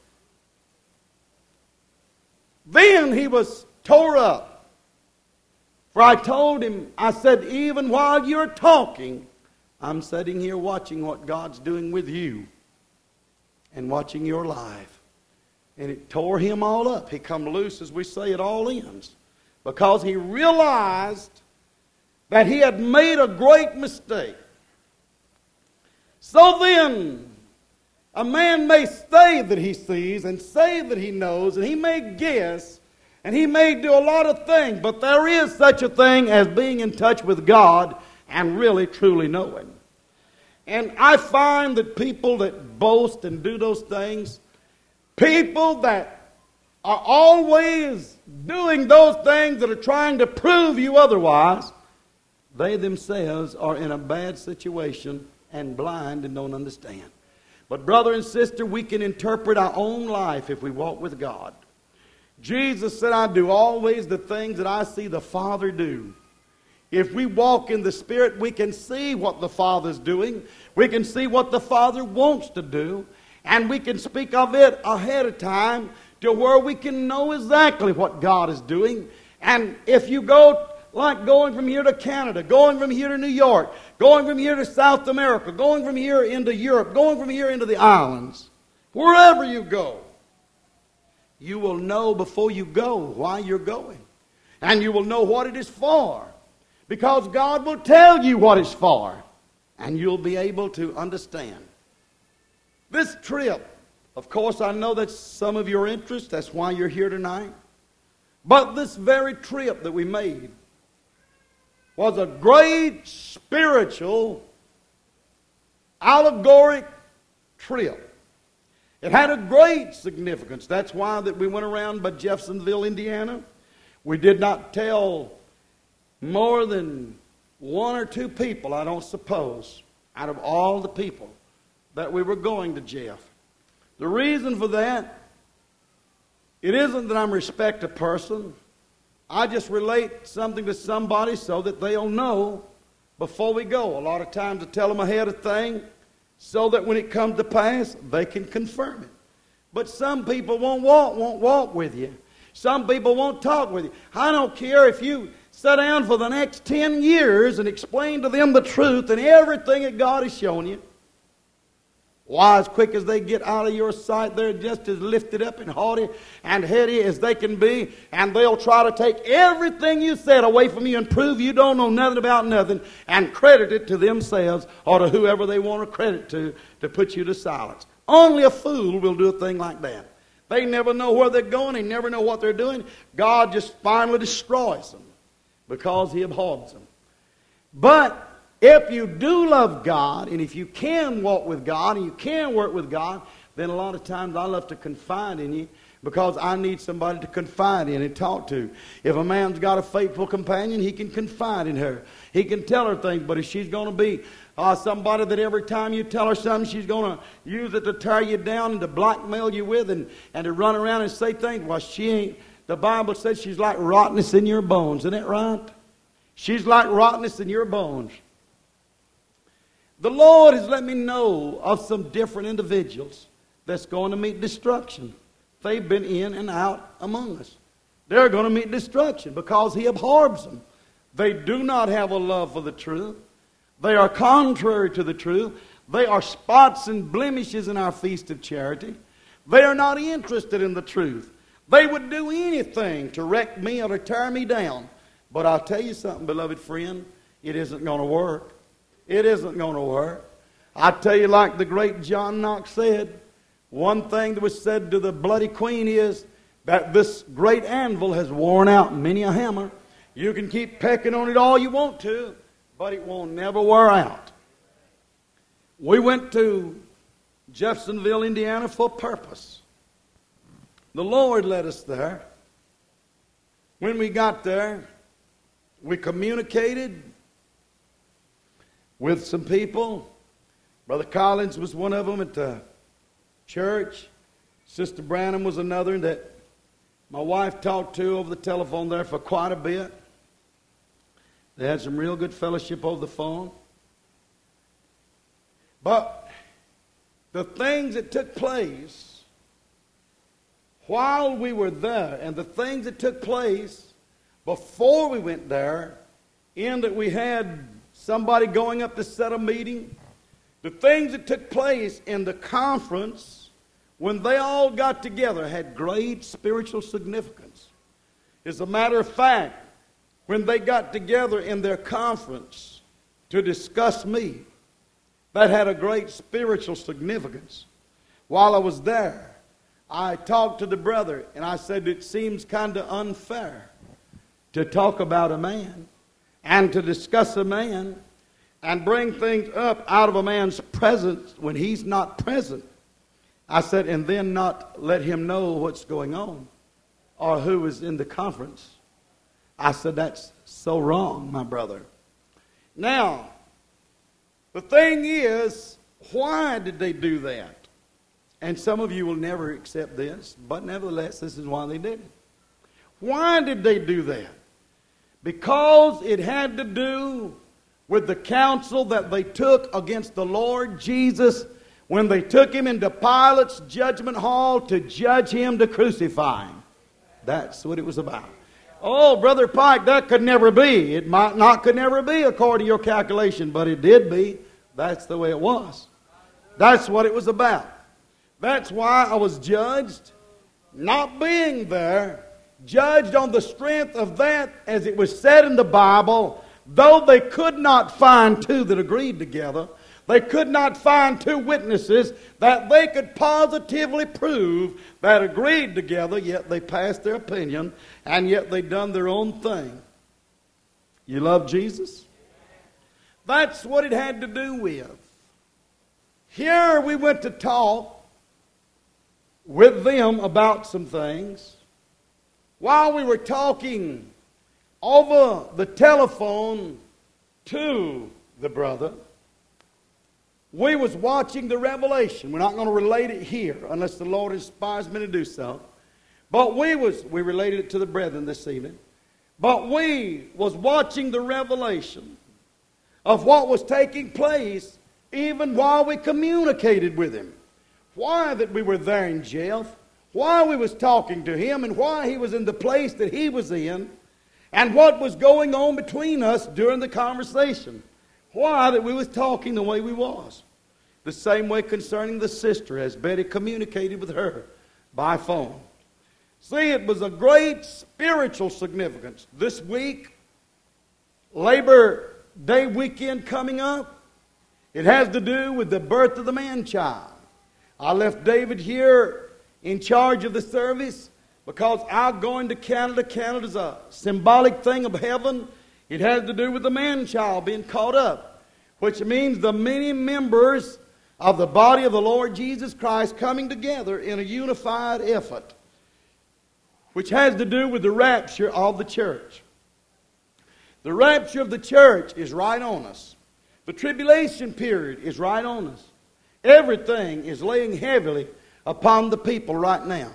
S1: Then he was tore up. For I told him, I said, even while you're talking, I'm sitting here watching what God's doing with you and watching your life. And it tore him all up. He come loose, as we say, at all ends. Because he realized that he had made a great mistake. So then, a man may say that he sees and say that he knows, and he may guess, and he may do a lot of things, but there is such a thing as being in touch with God and really truly knowing. And I find that people that boast and do those things, people that are always doing those things that are trying to prove you otherwise, they themselves are in a bad situation and blind and don't understand. But brother and sister, we can interpret our own life if we walk with God. Jesus said, I do always the things that I see the Father do. If we walk in the Spirit, we can see what the Father's doing. We can see what the Father wants to do. And we can speak of it ahead of time to where we can know exactly what God is doing. And if you go, like going from here to Canada, going from here to New York, going from here to South America, going from here into Europe, going from here into the islands, wherever you go, you will know before you go why you're going. And you will know what it is for. Because God will tell you what it's for. And you'll be able to understand. This trip, of course, I know that's some of your interest. That's why you're here tonight. But this very trip that we made was a great spiritual, allegoric trip. It had a great significance. That's why that we went around by Jeffersonville, Indiana. We did not tell more than one or two people, I don't suppose, out of all the people that we were going to Jeff. The reason for that, it isn't that I respect a person. I just relate something to somebody so that they'll know before we go. A lot of times I tell them ahead of thing so that when it comes to pass, they can confirm it. But some people won't walk with you. Some people won't talk with you. I don't care if you sit down for the next 10 years and explain to them the truth and everything that God has shown you. Why, as quick as they get out of your sight, they're just as lifted up and haughty and heady as they can be, and they'll try to take everything you said away from you and prove you don't know nothing about nothing and credit it to themselves or to whoever they want to credit to put you to silence. Only a fool will do a thing like that. They never know where they're going. They never know what they're doing. God just finally destroys them because He abhors them. But if you do love God, and if you can walk with God, and you can work with God, then a lot of times I love to confide in you because I need somebody to confide in and talk to. If a man's got a faithful companion, he can confide in her. He can tell her things, but if she's going to be somebody that every time you tell her something, she's going to use it to tear you down and to blackmail you with and to run around and say things, well, she ain't. The Bible says she's like rottenness in your bones. Isn't that right? She's like rottenness in your bones. The Lord has let me know of some different individuals that's going to meet destruction. They've been in and out among us. They're going to meet destruction because He abhors them. They do not have a love for the truth. They are contrary to the truth. They are spots and blemishes in our feast of charity. They are not interested in the truth. They would do anything to wreck me or to tear me down. But I'll tell you something, beloved friend, it isn't going to work. It isn't going to work. I tell you, like the great John Knox said, one thing that was said to the bloody queen is that this great anvil has worn out many a hammer. You can keep pecking on it all you want to, but it won't never wear out. We went to Jeffersonville, Indiana for a purpose. The Lord led us there. When we got there, we communicated with some people. Brother Collins was one of them at the church. Sister Branham was another that my wife talked to over the telephone there for quite a bit. They had some real good fellowship over the phone. But the things that took place while we were there and the things that took place before we went there, in that we had somebody going up to set a meeting, the things that took place in the conference when they all got together had great spiritual significance. As a matter of fact, when they got together in their conference to discuss me, that had a great spiritual significance. While I was there, I talked to the brother and I said, it seems kind of unfair to talk about a man and to discuss a man and bring things up out of a man's presence when he's not present. I said, and then not let him know what's going on or who is in the conference. I said, that's so wrong, my brother. Now, the thing is, why did they do that? And some of you will never accept this, but nevertheless, this is why they did it. Why did they do that? Because it had to do with the counsel that they took against the Lord Jesus when they took him into Pilate's judgment hall to judge him to crucify him. That's what it was about. Oh, Brother Pike, that could never be. It might not could never be according to your calculation, but it did be. That's the way it was. That's what it was about. That's why I was judged, not being there, judged on the strength of that, as it was said in the Bible, though they could not find two that agreed together, they could not find two witnesses that they could positively prove that agreed together, yet they passed their opinion, and yet they done their own thing. You love Jesus? That's what it had to do with. Here we went to talk with them about some things. While we were talking over the telephone to the brother, we was watching the revelation. We're not going to relate it here unless the Lord inspires me to do so. But we related it to the brethren this evening. But we was watching the revelation of what was taking place even while we communicated with him. Why that we were there in jail, why we was talking to him, and why he was in the place that he was in, and what was going on between us during the conversation. Why that we was talking the way we was. The same way concerning the sister, as Betty communicated with her by phone. See, it was a great spiritual significance. This week, Labor Day weekend coming up, it has to do with the birth of the man-child. I left David here in charge of the service because I'm going to Canada. Canada's a symbolic thing of heaven. It has to do with the man-child being caught up, which means the many members of the body of the Lord Jesus Christ coming together in a unified effort, which has to do with the rapture of the church. The rapture of the church is right on us. The tribulation period is right on us. Everything is laying heavily upon the people right now.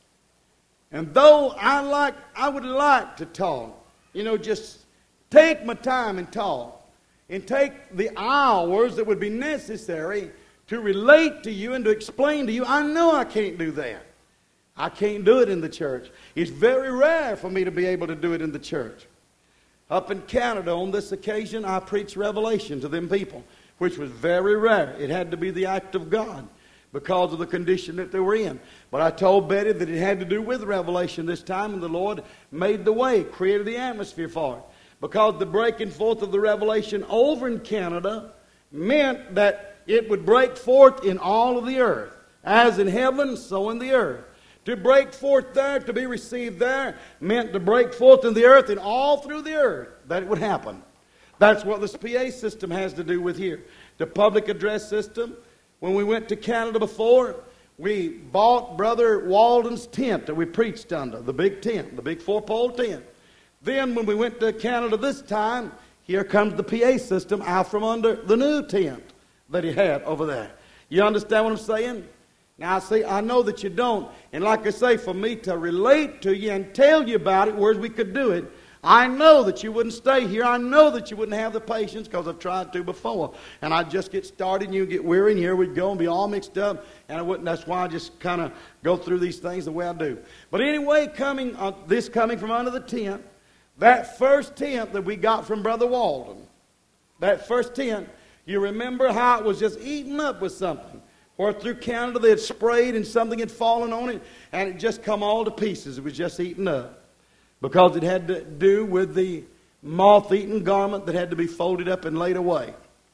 S1: And though I would like to talk, just take my time and talk, and take the hours that would be necessary to relate to you and to explain to you, I know I can't do that. I can't do it in the church. It's very rare for me to be able to do it in the church. Up in Canada, on this occasion, I preached Revelation to them people, which was very rare. It had to be the act of God because of the condition that they were in. But I told Betty that it had to do with Revelation this time, and the Lord made the way, created the atmosphere for it. Because the breaking forth of the Revelation over in Canada meant that it would break forth in all of the earth. As in heaven, so in the earth. To break forth there, to be received there, meant to break forth in the earth and all through the earth, that it would happen. That's what this PA system has to do with here. The public address system. When we went to Canada before, we bought Brother Walden's tent that we preached under, the big tent, the big four-pole tent. Then when we went to Canada this time, here comes the PA system out from under the new tent that he had over there. You understand what I'm saying? Now, see, I know that you don't. And like I say, for me to relate to you and tell you about it, whereas we could do it, I know that you wouldn't stay here. I know that you wouldn't have the patience because I've tried to before. And I'd just get started and you'd get weary and here we'd go and be all mixed up. And I wouldn't. That's why I just kind of go through these things the way I do. But anyway, coming from under the tent, that first tent that we got from Brother Walden, that first tent, you remember how it was just eaten up with something. Or through Canada they had sprayed and something had fallen on it and it just come all to pieces. It was just eaten up. Because it had to do with the moth-eaten garment that had to be folded up and laid away.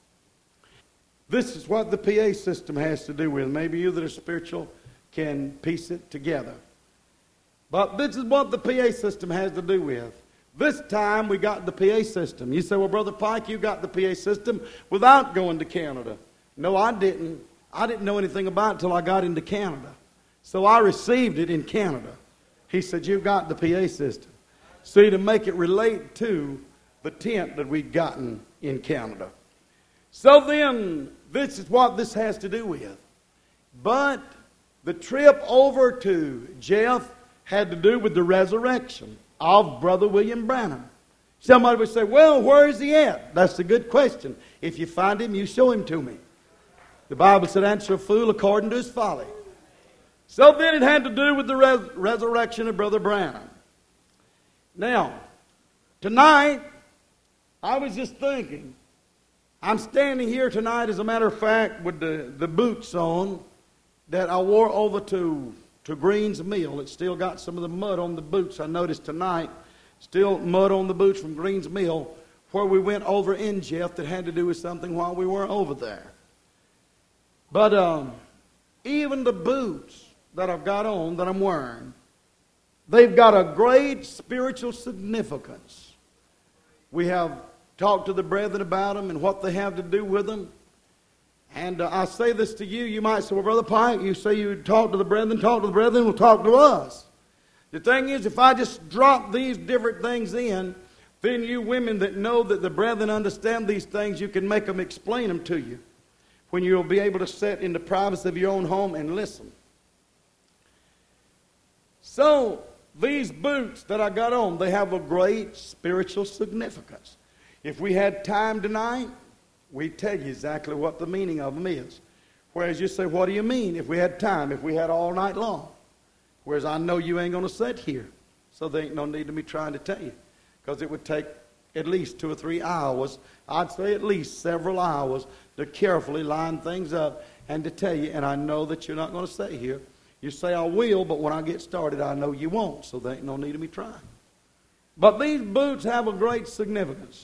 S1: This is what the PA system has to do with. Maybe you that are spiritual can piece it together. But this is what the PA system has to do with. This time we got the PA system. You say, well, Brother Pike, you got the PA system without going to Canada. No, I didn't. I didn't know anything about it until I got into Canada. So I received it in Canada. He said, you got the PA system. See, to make it relate to the tent that we'd gotten in Canada. So then, this is what this has to do with. But the trip over to Jeff had to do with the resurrection of Brother William Branham. Somebody would say, well, where is he at? That's a good question. If you find him, you show him to me. The Bible said, answer a fool according to his folly. So then it had to do with the resurrection of Brother Branham. Now, tonight, I was just thinking, I'm standing here tonight, as a matter of fact, with the boots on that I wore over to Green's Mill. It's still got some of the mud on the boots. I noticed tonight, still mud on the boots from Green's Mill, where we went over in Jeff that had to do with something while we were over there. But even the boots that I've got on, that I'm wearing, they've got a great spiritual significance. We have talked to the brethren about them and what they have to do with them. And I say this to you, you might say, well, Brother Pike, you say you talk to the brethren, we'll talk to us. The thing is, if I just drop these different things in, then you women that know that the brethren understand these things, you can make them explain them to you when you'll be able to sit in the privacy of your own home and listen. So, these boots that I got on, they have a great spiritual significance. If we had time tonight, we'd tell you exactly what the meaning of them is. Whereas you say, what do you mean? If we had time, if we had all night long. Whereas I know you ain't going to sit here. So there ain't no need to me trying to tell you. Because it would take at least 2 or 3 hours. I'd say at least several hours to carefully line things up and to tell you. And I know that you're not going to stay here. You say, I will, but when I get started, I know you won't. So there ain't no need of me trying. But these boots have a great significance.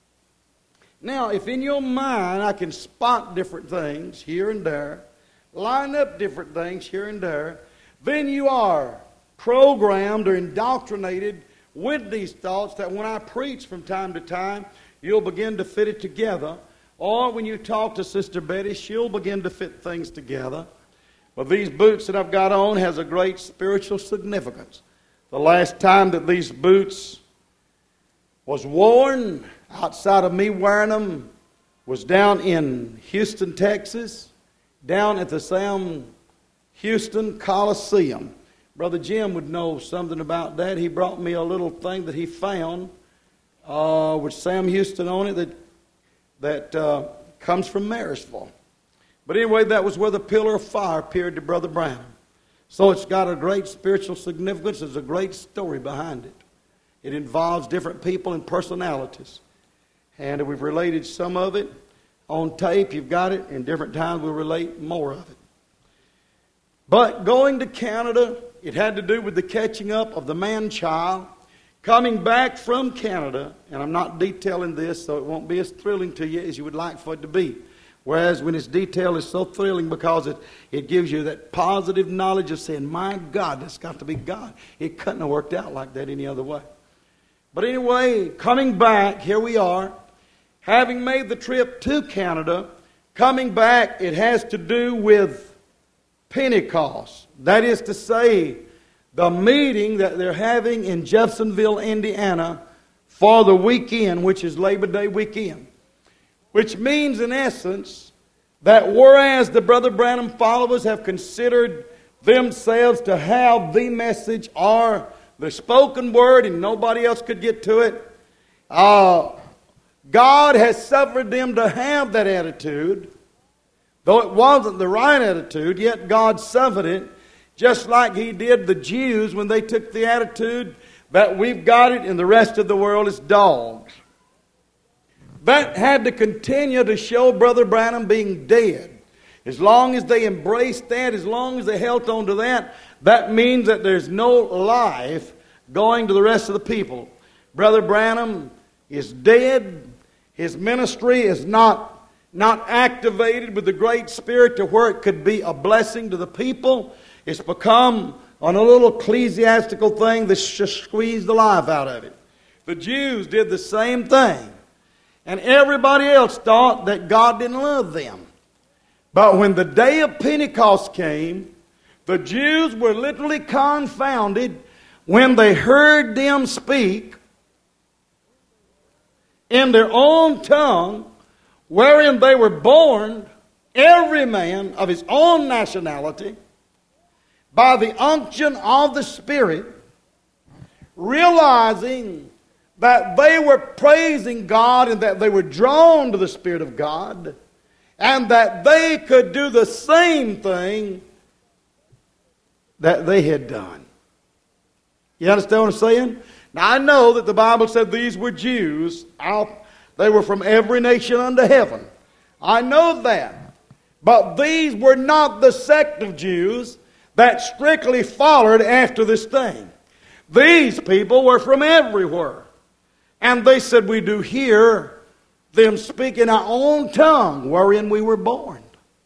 S1: Now, if in your mind I can spot different things here and there, line up different things here and there, then you are programmed or indoctrinated with these thoughts that when I preach from time to time, you'll begin to fit it together. Or when you talk to Sister Betty, she'll begin to fit things together. But these boots that I've got on has a great spiritual significance. The last time that these boots was worn outside of me wearing them was down in Houston, Texas, down at the Sam Houston Coliseum. Brother Jim would know something about that. He brought me a little thing that he found with Sam Houston on it that comes from Marysville. But anyway, that was where the pillar of fire appeared to Brother Branham. So it's got a great spiritual significance. There's a great story behind it. It involves different people and personalities. And we've related some of it on tape. You've got it. And different times we'll relate more of it. But going to Canada, it had to do with the catching up of the man-child. Coming back from Canada, and I'm not detailing this, so it won't be as thrilling to you as you would like for it to be. Whereas when it's detailed, it's so thrilling because it gives you that positive knowledge of saying, my God, that's got to be God. It couldn't have worked out like that any other way. But anyway, coming back, here we are. Having made the trip to Canada, coming back, it has to do with Pentecost. That is to say, the meeting that they're having in Jeffersonville, Indiana, for the weekend, which is Labor Day weekend. Which means, in essence, that whereas the Brother Branham followers have considered themselves to have the message or the spoken word and nobody else could get to it, God has suffered them to have that attitude. Though it wasn't the right attitude, yet God suffered it, just like He did the Jews when they took the attitude that we've got it and the rest of the world is dogs. That had to continue to show Brother Branham being dead. As long as they embraced that, as long as they held on to that, that means that there's no life going to the rest of the people. Brother Branham is dead. His ministry is not activated with the Great Spirit to where it could be a blessing to the people. It's become on a little ecclesiastical thing that's just squeezed the life out of it. The Jews did the same thing. And everybody else thought that God didn't love them. But when the day of Pentecost came, the Jews were literally confounded when they heard them speak in their own tongue, wherein they were born, every man of his own nationality, by the unction of the Spirit, realizing that they were praising God and that they were drawn to the Spirit of God, and that they could do the same thing that they had done. You understand what I'm saying? Now I know that the Bible said these were Jews. They were from every nation under heaven. I know that. But these were not the sect of Jews that strictly followed after this thing. These people were from everywhere. And they said, we do hear them speak in our own tongue wherein we were born.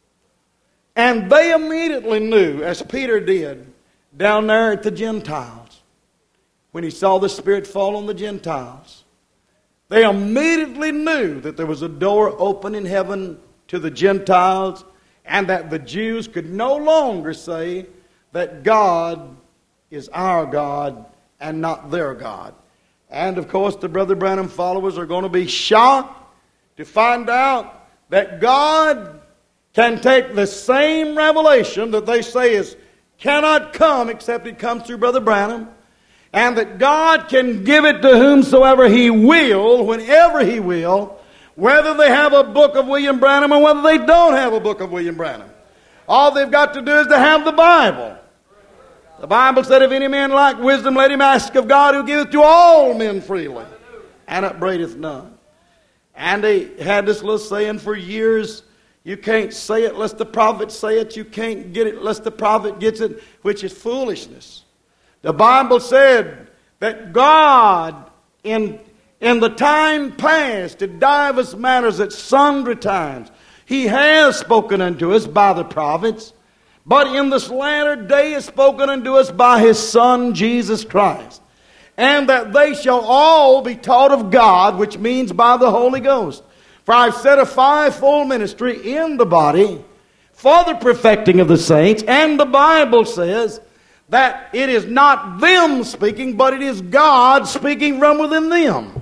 S1: And they immediately knew, as Peter did down there at the Gentiles, when he saw the Spirit fall on the Gentiles, they immediately knew that there was a door open in heaven to the Gentiles, and that the Jews could no longer say that God is our God and not their God. And of course the Brother Branham followers are going to be shocked to find out that God can take the same revelation that they say cannot come except it comes through Brother Branham, and that God can give it to whomsoever He will, whenever He will, whether they have a book of William Branham or whether they don't have a book of William Branham. All they've got to do is to have the Bible. The Bible said, if any man lack wisdom, let him ask of God, who giveth to all men freely, and upbraideth none. And they had this little saying for years, you can't say it lest the prophet say it, you can't get it lest the prophet gets it, which is foolishness. The Bible said that God, in the time past, in divers manners at sundry times, He has spoken unto us by the prophets, but in this latter day is spoken unto us by His Son, Jesus Christ. And that they shall all be taught of God, which means by the Holy Ghost. For I've set a fivefold ministry in the body for the perfecting of the saints, and the Bible says that it is not them speaking, but it is God speaking from within them.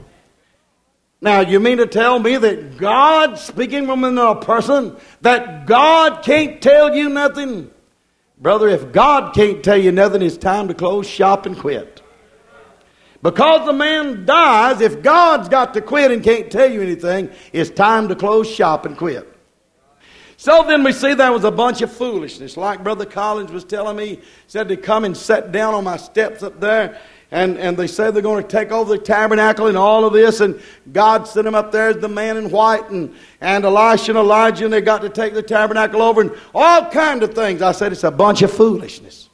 S1: Now, you mean to tell me that God speaking from within a person, that God can't tell you nothing? Brother, if God can't tell you nothing, it's time to close shop and quit. Because the man dies, if God's got to quit and can't tell you anything, it's time to close shop and quit. So then we see that was a bunch of foolishness. Like Brother Collins was telling me, said they come and sat down on my steps up there, and they said they're going to take over the tabernacle and all of this, and God sent them up there as the man in white, and Elisha and Elijah, and they got to take the tabernacle over, and all kinds of things. I said, it's a bunch of foolishness.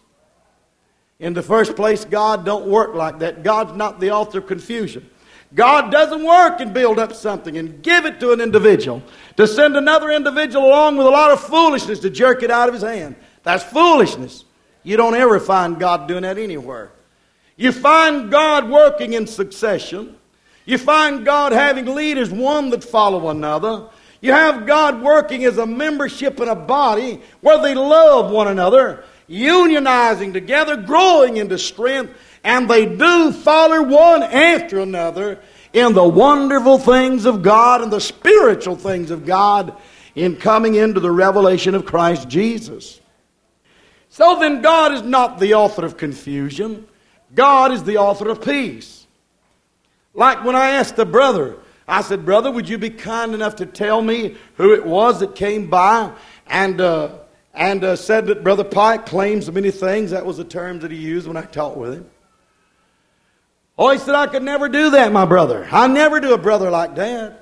S1: In the first place, God don't work like that. God's not the author of confusion. God doesn't work and build up something and give it to an individual to send another individual along with a lot of foolishness to jerk it out of his hand. That's foolishness. You don't ever find God doing that anywhere. You find God working in succession. You find God having leaders, one that follow another. You have God working as a membership in a body where they love one another, unionizing together, growing into strength, and they do follow one after another in the wonderful things of God and the spiritual things of God in coming into the revelation of Christ Jesus. So then God is not the author of confusion. God is the author of peace. Like when I asked the brother, I said, brother, would you be kind enough to tell me who it was that came by and said that Brother Pike claims many things? That was the term that he used when I talked with him. Oh, he said, I could never do that, my brother. I never do a brother like that.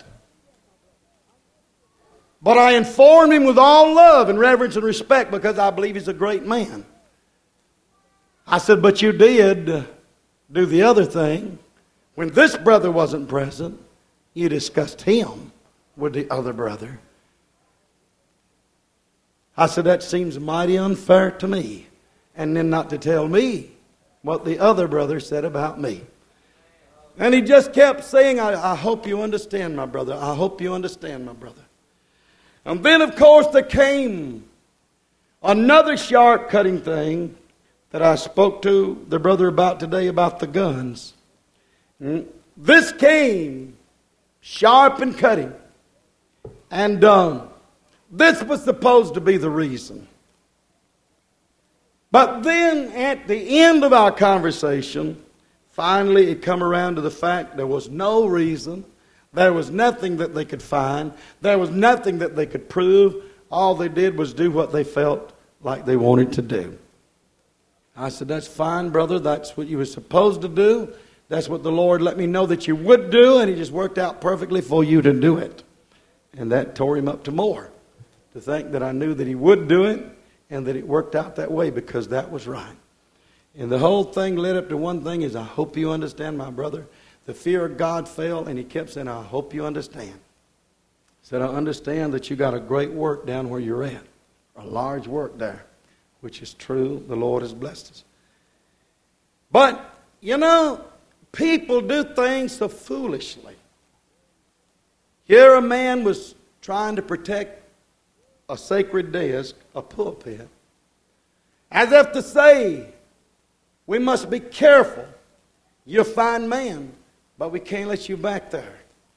S1: But I informed him with all love and reverence and respect because I believe he's a great man. I said, but you did do the other thing. When this brother wasn't present, you discussed him with the other brother. I said, that seems mighty unfair to me. And then not to tell me what the other brother said about me. And he just kept saying, I hope you understand, my brother. I hope you understand, my brother. And then, of course, there came another sharp cutting thing that I spoke to the brother about today about the guns. This came sharp and cutting. And this was supposed to be the reason. But then at the end of our conversation, finally it come around to the fact there was no reason. There was nothing that they could find. There was nothing that they could prove. All they did was do what they felt like they wanted to do. I said, that's fine, brother. That's what you were supposed to do. That's what the Lord let me know that you would do, and He just worked out perfectly for you to do it. And that tore him up to more, to think that I knew that he would do it, and that it worked out that way because that was right. And the whole thing led up to one thing is, I hope you understand, my brother. The fear of God fell, and he kept saying, I hope you understand. He said, I understand that you got a great work down where you're at, a large work there, which is true. The Lord has blessed us. But, you know, people do things so foolishly. Here a man was trying to protect a sacred desk, a pulpit, as if to say, we must be careful. You're a fine man, but we can't let you back there.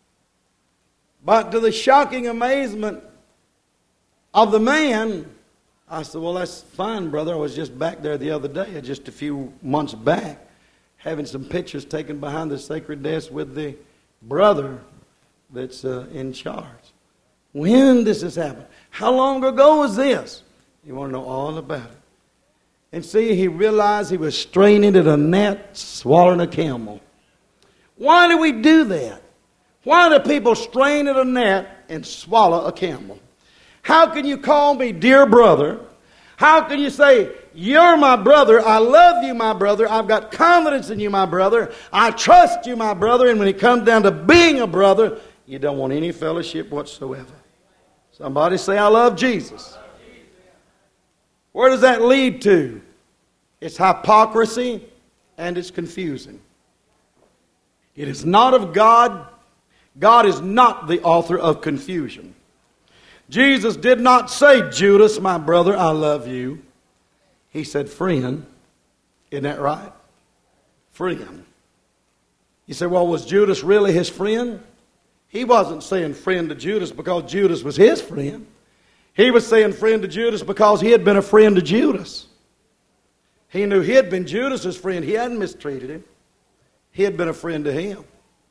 S1: But to the shocking amazement of the man, I said, well, that's fine, brother. I was just back there the other day, just a few months back, having some pictures taken behind the sacred desk with the brother that's in charge. When this has happened? How long ago was this? You want to know all about it. And see, he realized he was straining at a net, swallowing a camel. Why do we do that? Why do people strain at a net and swallow a camel? How can you call me dear brother? How can you say, you're my brother, I love you, my brother, I've got confidence in you, my brother, I trust you, my brother, and when it comes down to being a brother, you don't want any fellowship whatsoever. Somebody say, I love Jesus. Where does that lead to? It's hypocrisy and it's confusing. It is not of God. God is not the author of confusion. Jesus did not say, Judas, my brother, I love you. He said, friend. Isn't that right? Friend. You say, well, was Judas really his friend? He wasn't saying friend to Judas because Judas was his friend. He was saying friend to Judas because he had been a friend to Judas. He knew he had been Judas's friend. He hadn't mistreated him. He had been a friend to him.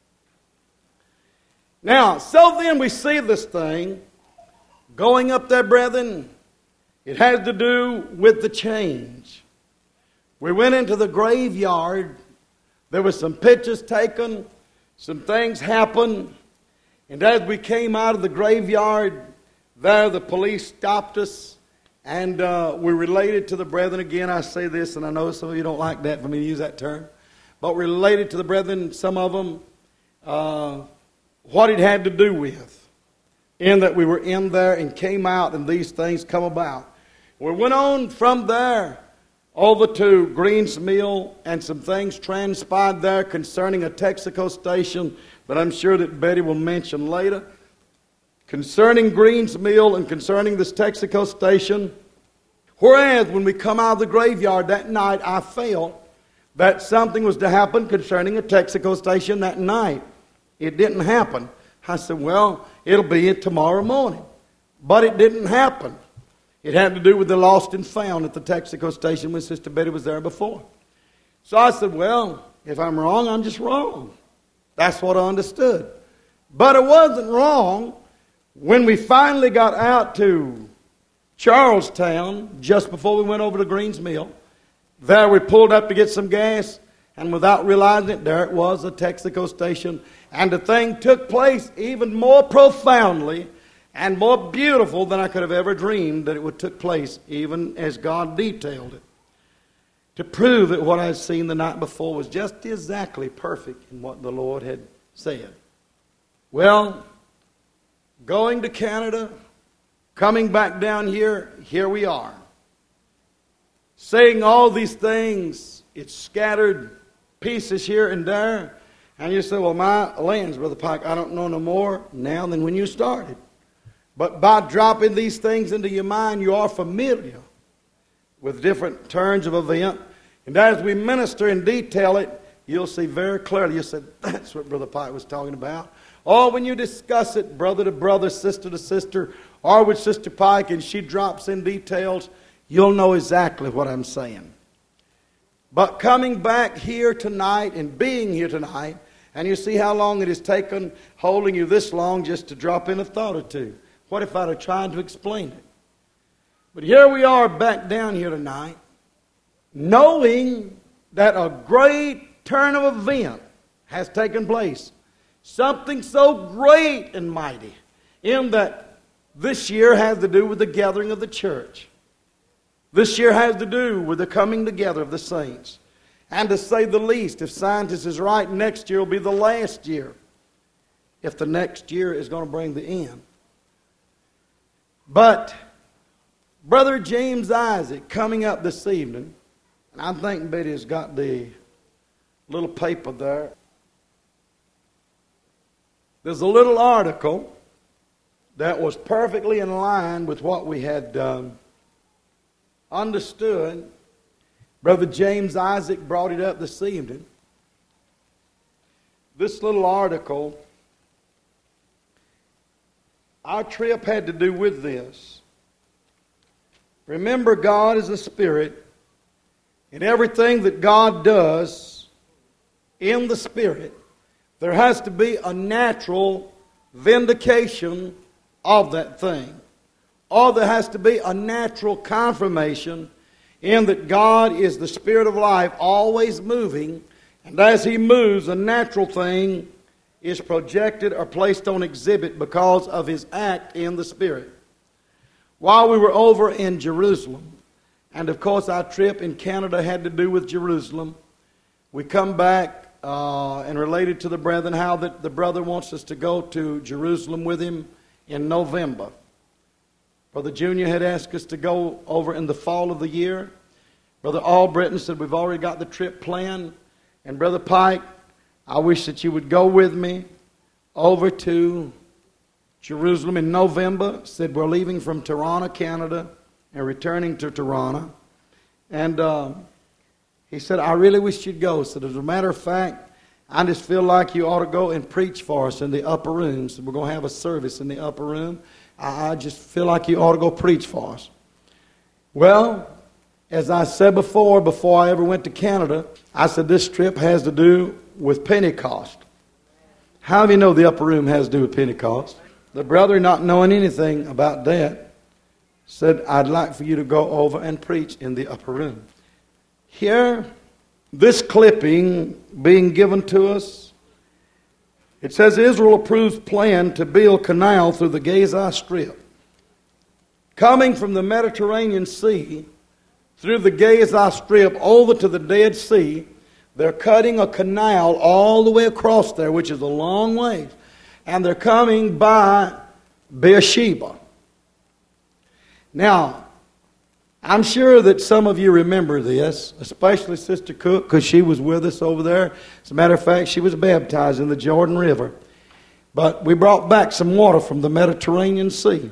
S1: Now, so then we see this thing going up there, brethren. It has to do with the change. We went into the graveyard. There were some pictures taken. Some things happened. And as we came out of the graveyard, there the police stopped us. And we related to the brethren. Again, I say this, and I know some of you don't like that for me to use that term. But we related to the brethren, some of them, what it had to do with. In that we were in there and came out and these things come about. We went on from there over to Greens Mill, and some things transpired there concerning a Texaco station that I'm sure that Betty will mention later. Concerning Greens Mill and concerning this Texaco station. Whereas when we come out of the graveyard that night, I felt that something was to happen concerning a Texaco station that night. It didn't happen. I said, well, it'll be tomorrow morning. But it didn't happen. It had to do with the lost and found at the Texaco station when Sister Betty was there before. So I said, well, if I'm wrong, I'm just wrong. That's what I understood. But it wasn't wrong when we finally got out to Charlestown, just before we went over to Greens Mill. There we pulled up to get some gas, and without realizing it, there it was, the Texaco station. And the thing took place even more profoundly and more beautiful than I could have ever dreamed that it would take place, even as God detailed it. To prove that what I had seen the night before was just exactly perfect in what the Lord had said. Well, going to Canada, coming back down here, here we are. Saying all these things, it's scattered pieces here and there. And you say, well, my lands, Brother Pike, I don't know no more now than when you started. But by dropping these things into your mind, you are familiar with different turns of event. And as we minister and detail it, you'll see very clearly. You said, that's what Brother Pike was talking about. Or when you discuss it, brother to brother, sister to sister, or with Sister Pike, and she drops in details, you'll know exactly what I'm saying. But coming back here tonight and being here tonight, and you see how long it has taken holding you this long just to drop in a thought or two. What if I'd have tried to explain it? But here we are back down here tonight, knowing that a great turn of event has taken place. Something so great and mighty, in that this year has to do with the gathering of the church. This year has to do with the coming together of the saints. And to say the least, if scientists is right, next year will be the last year, if the next year is going to bring the end. But Brother James Isaac coming up this evening, and I'm thinking Betty has got the little paper there. There's a little article that was perfectly in line with what we had understood. Brother James Isaac brought it up this evening. This little article, our trip had to do with this. Remember, God is a spirit, and everything that God does in the spirit, there has to be a natural vindication of that thing. Or there has to be a natural confirmation in that God is the Spirit of life, always moving, and as He moves, a natural thing is projected or placed on exhibit because of His act in the Spirit. While we were over in Jerusalem, and of course our trip in Canada had to do with Jerusalem, we come back and related to the brethren how that the brother wants us to go to Jerusalem with him in November. Brother Junior had asked us to go over in the fall of the year. Brother Albritton said, we've already got the trip planned. And Brother Pike, I wish that you would go with me over to Jerusalem in November. Said, we're leaving from Toronto, Canada, and returning to Toronto. And he said, I really wish you'd go. Said, as a matter of fact, I just feel like you ought to go and preach for us in the upper room. So we're going to have a service in the upper room. I just feel like you ought to go preach for us. Well, as I said before I ever went to Canada, I said this trip has to do with Pentecost. How do you know the upper room has to do with Pentecost? The brother, not knowing anything about that, said, I'd like for you to go over and preach in the upper room. Here, this clipping being given to us, it says Israel approves plan to build canal through the Gaza Strip. Coming from the Mediterranean Sea, through the Gaza Strip, over to the Dead Sea, they're cutting a canal all the way across there, which is a long way. And they're coming by Beersheba. Now, I'm sure that some of you remember this, especially Sister Cook, because she was with us over there. As a matter of fact, she was baptized in the Jordan River. But we brought back some water from the Mediterranean Sea.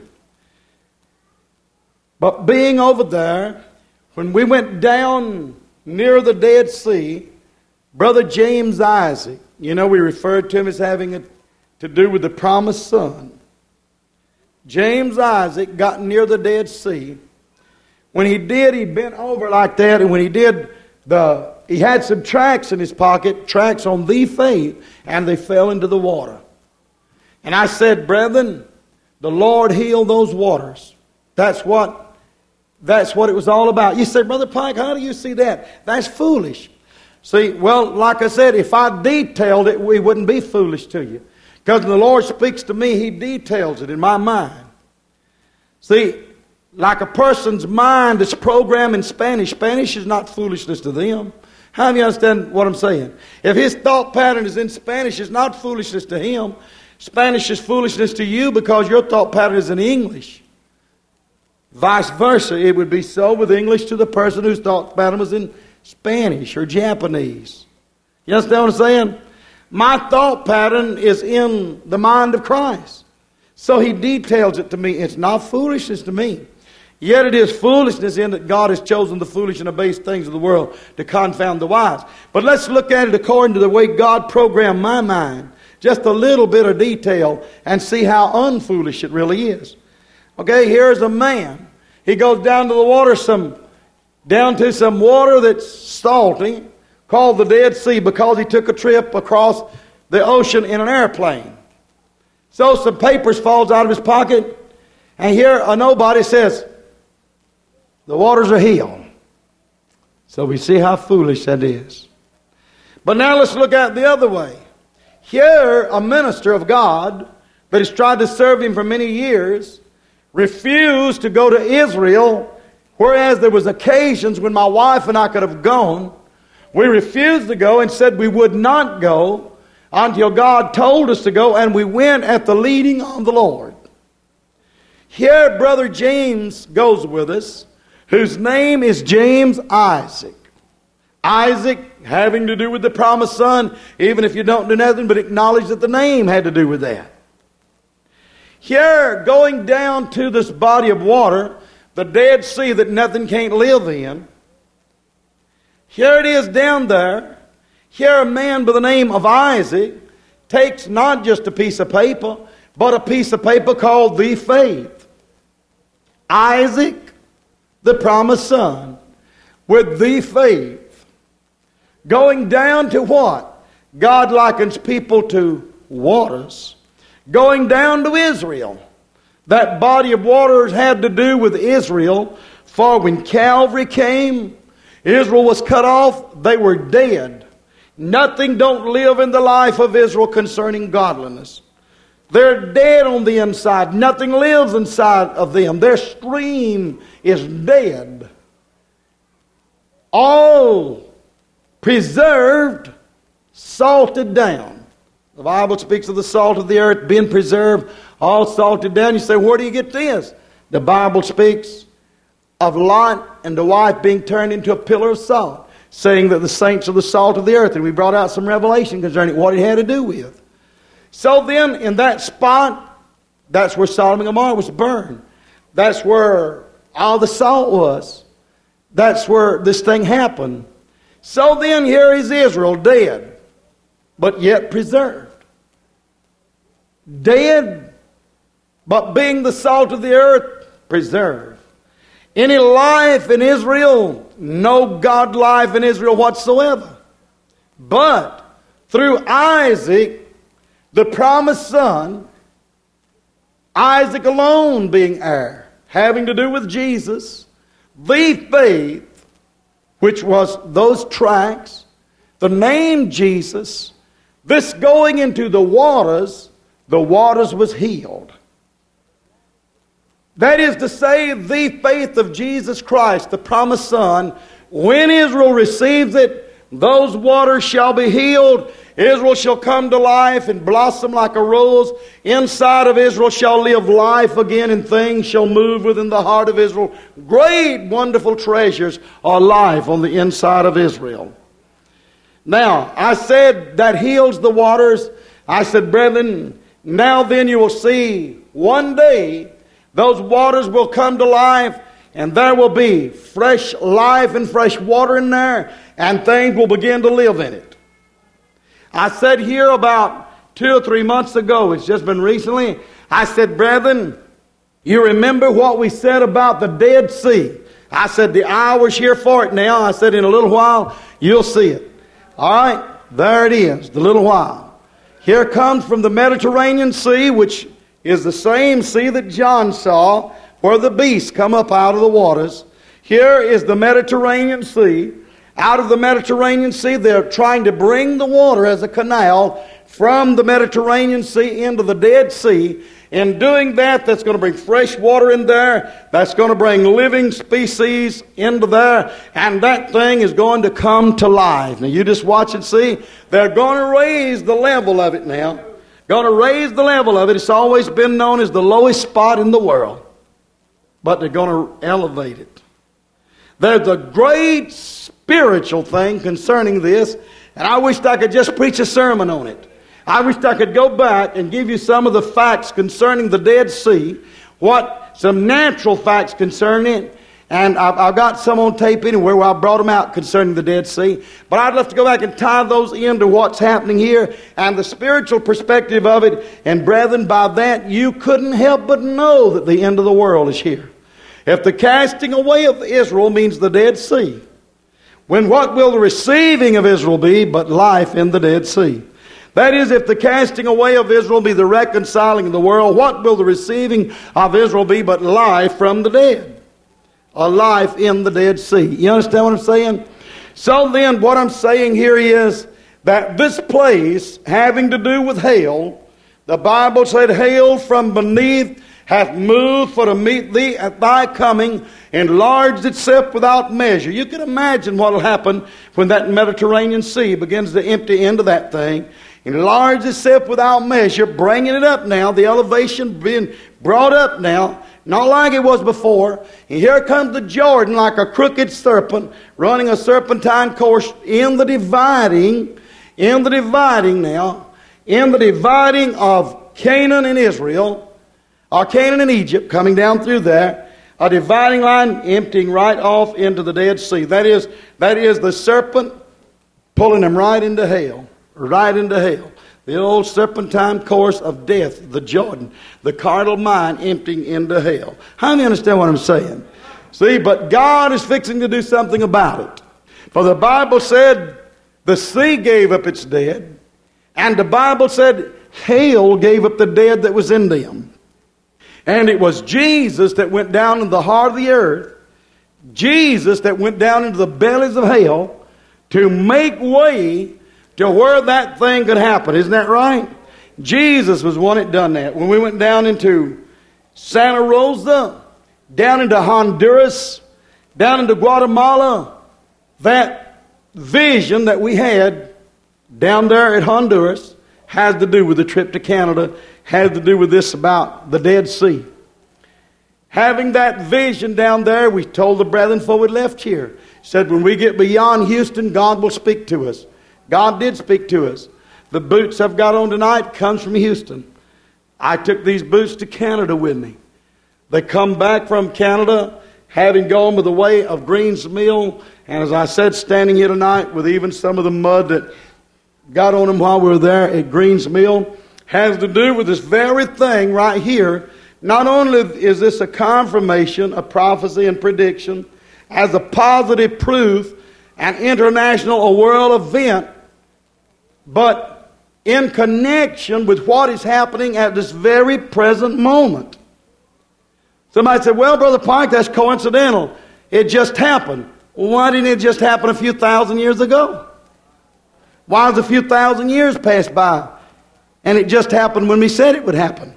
S1: But being over there, when we went down near the Dead Sea, Brother James Isaac, we referred to him as having to do with the promised son. James Isaac got near the Dead Sea. When he did, he bent over like that, and when he did, he had some tracts in his pocket, tracts on the faith, and they fell into the water. And I said, brethren, the Lord healed those waters. That's what it was all about. You say, Brother Pike, how do you see that? That's foolish. See, well, like I said, if I detailed it, it wouldn't be foolish to you. Because when the Lord speaks to me, He details it in my mind. See, like a person's mind is programmed in Spanish. Spanish is not foolishness to them. How do you understand what I'm saying? If his thought pattern is in Spanish, it's not foolishness to him. Spanish is foolishness to you because your thought pattern is in English. Vice versa, it would be so with English to the person whose thought pattern was in Spanish or Japanese. You understand what I'm saying? My thought pattern is in the mind of Christ. So he details it to me. It's not foolishness to me. Yet it is foolishness in that God has chosen the foolish and the base things of the world to confound the wise. But let's look at it according to the way God programmed my mind. Just a little bit of detail and see how unfoolish it really is. Okay, here's a man. He goes down to the water, down to some water that's salty, called the Dead Sea, because he took a trip across the ocean in an airplane. So some papers falls out of his pocket, and here a nobody says, the waters are healed. So we see how foolish that is. But now let's look at it the other way. Here, a minister of God that has tried to serve him for many years refused to go to Israel, whereas there was occasions when my wife and I could have gone. We refused to go and said we would not go until God told us to go, and we went at the leading of the Lord. Here, Brother James goes with us, whose name is James Isaac. Isaac having to do with the promised son, even if you don't do nothing but acknowledge that the name had to do with that. Here, going down to this body of water, the Dead Sea that nothing can't live in. Here it is down there. Here a man by the name of Isaac takes not just a piece of paper, but a piece of paper called the faith. Isaac, the promised son, with the faith. Going down to what? God likens people to waters. Going down to Israel. That body of waters had to do with Israel, for when Calvary came, Israel was cut off, they were dead. Nothing don't live in the life of Israel concerning godliness. They're dead on the inside. Nothing lives inside of them. Their stream is dead. All preserved, salted down. The Bible speaks of the salt of the earth being preserved, all salted down. You say, where do you get this? The Bible speaks of Lot and the wife being turned into a pillar of salt, saying that the saints are the salt of the earth. And we brought out some revelation concerning what it had to do with. So then, in that spot, that's where Sodom and Gomorrah was burned. That's where all the salt was. That's where this thing happened. So then, here is Israel, dead, but yet preserved. Dead, but being the salt of the earth, preserved. Any life in Israel? No God life in Israel whatsoever. But through Isaac, the promised son, Isaac alone being heir, having to do with Jesus, the faith, which was those tracks, the name Jesus, this going into the waters was healed. That is to say, the faith of Jesus Christ, the promised Son, when Israel receives it, those waters shall be healed. Israel shall come to life and blossom like a rose. Inside of Israel shall live life again, and things shall move within the heart of Israel. Great, wonderful treasures are life on the inside of Israel. Now, I said that heals the waters. I said, brethren, now then you will see one day those waters will come to life, and there will be fresh life and fresh water in there, and things will begin to live in it. I said here about 2 or 3 months ago, it's just been recently, I said, brethren, you remember what we said about the Dead Sea. I said, the hour's here for it now. I said, in a little while, you'll see it. All right, there it is, the little while. Here comes from the Mediterranean Sea, which is the same sea that John saw, where the beasts come up out of the waters. Here is the Mediterranean Sea. Out of the Mediterranean Sea, they're trying to bring the water as a canal from the Mediterranean Sea into the Dead Sea. In doing that, that's going to bring fresh water in there. That's going to bring living species into there. And that thing is going to come to life. Now, you just watch and see. They're going to raise the level of it now. Going to raise the level of it. It's always been known as the lowest spot in the world. But they're going to elevate it. There's a great spiritual thing concerning this. And I wished I could just preach a sermon on it. I wished I could go back and give you some of the facts concerning the Dead Sea, some natural facts concerning it. And I've got some on tape anywhere where I brought them out concerning the Dead Sea. But I'd love to go back and tie those into what's happening here and the spiritual perspective of it. And brethren, by that you couldn't help but know that the end of the world is here. If the casting away of Israel means the Dead Sea, what will the receiving of Israel be but life in the Dead Sea? That is, if the casting away of Israel be the reconciling of the world, what will the receiving of Israel be but life from the dead? A life in the Dead Sea. You understand what I'm saying? So then, what I'm saying here is that this place, having to do with hail, the Bible said, hail from beneath hath moved for to meet thee at thy coming, enlarged itself without measure. You can imagine what will happen when that Mediterranean Sea begins to empty into that thing. Enlarged itself without measure, bringing it up now, the elevation being brought up now, not like it was before. And here comes the Jordan like a crooked serpent, running a serpentine course in the dividing of Canaan and Israel, or Canaan and Egypt, coming down through there, a dividing line emptying right off into the Dead Sea. That is the serpent pulling them right into hell. Right into hell. The old serpentine course of death, the Jordan, the carnal mind emptying into hell. How many understand what I'm saying? See, but God is fixing to do something about it. For the Bible said the sea gave up its dead, and the Bible said hell gave up the dead that was in them. And it was Jesus that went down in the heart of the earth, Jesus that went down into the bellies of hell to make way to where that thing could happen. Isn't that right? Jesus was one that done that. When we went down into Santa Rosa, down into Honduras, down into Guatemala, that vision that we had down there at Honduras has to do with the trip to Canada, has to do with this about the Dead Sea. Having that vision down there, we told the brethren before we left here, said when we get beyond Houston, God will speak to us. God did speak to us. The boots I've got on tonight comes from Houston. I took these boots to Canada with me. They come back from Canada, having gone by the way of Greens Mill, and as I said, standing here tonight with even some of the mud that got on them while we were there at Greens Mill, has to do with this very thing right here. Not only is this a confirmation, a prophecy and prediction, as a positive proof, an international, a world event, but in connection with what is happening at this very present moment. Somebody said, well, Brother Pike, that's coincidental. It just happened. Well, why didn't it just happen a few thousand years ago? Why has a few thousand years passed by and it just happened when we said it would happen?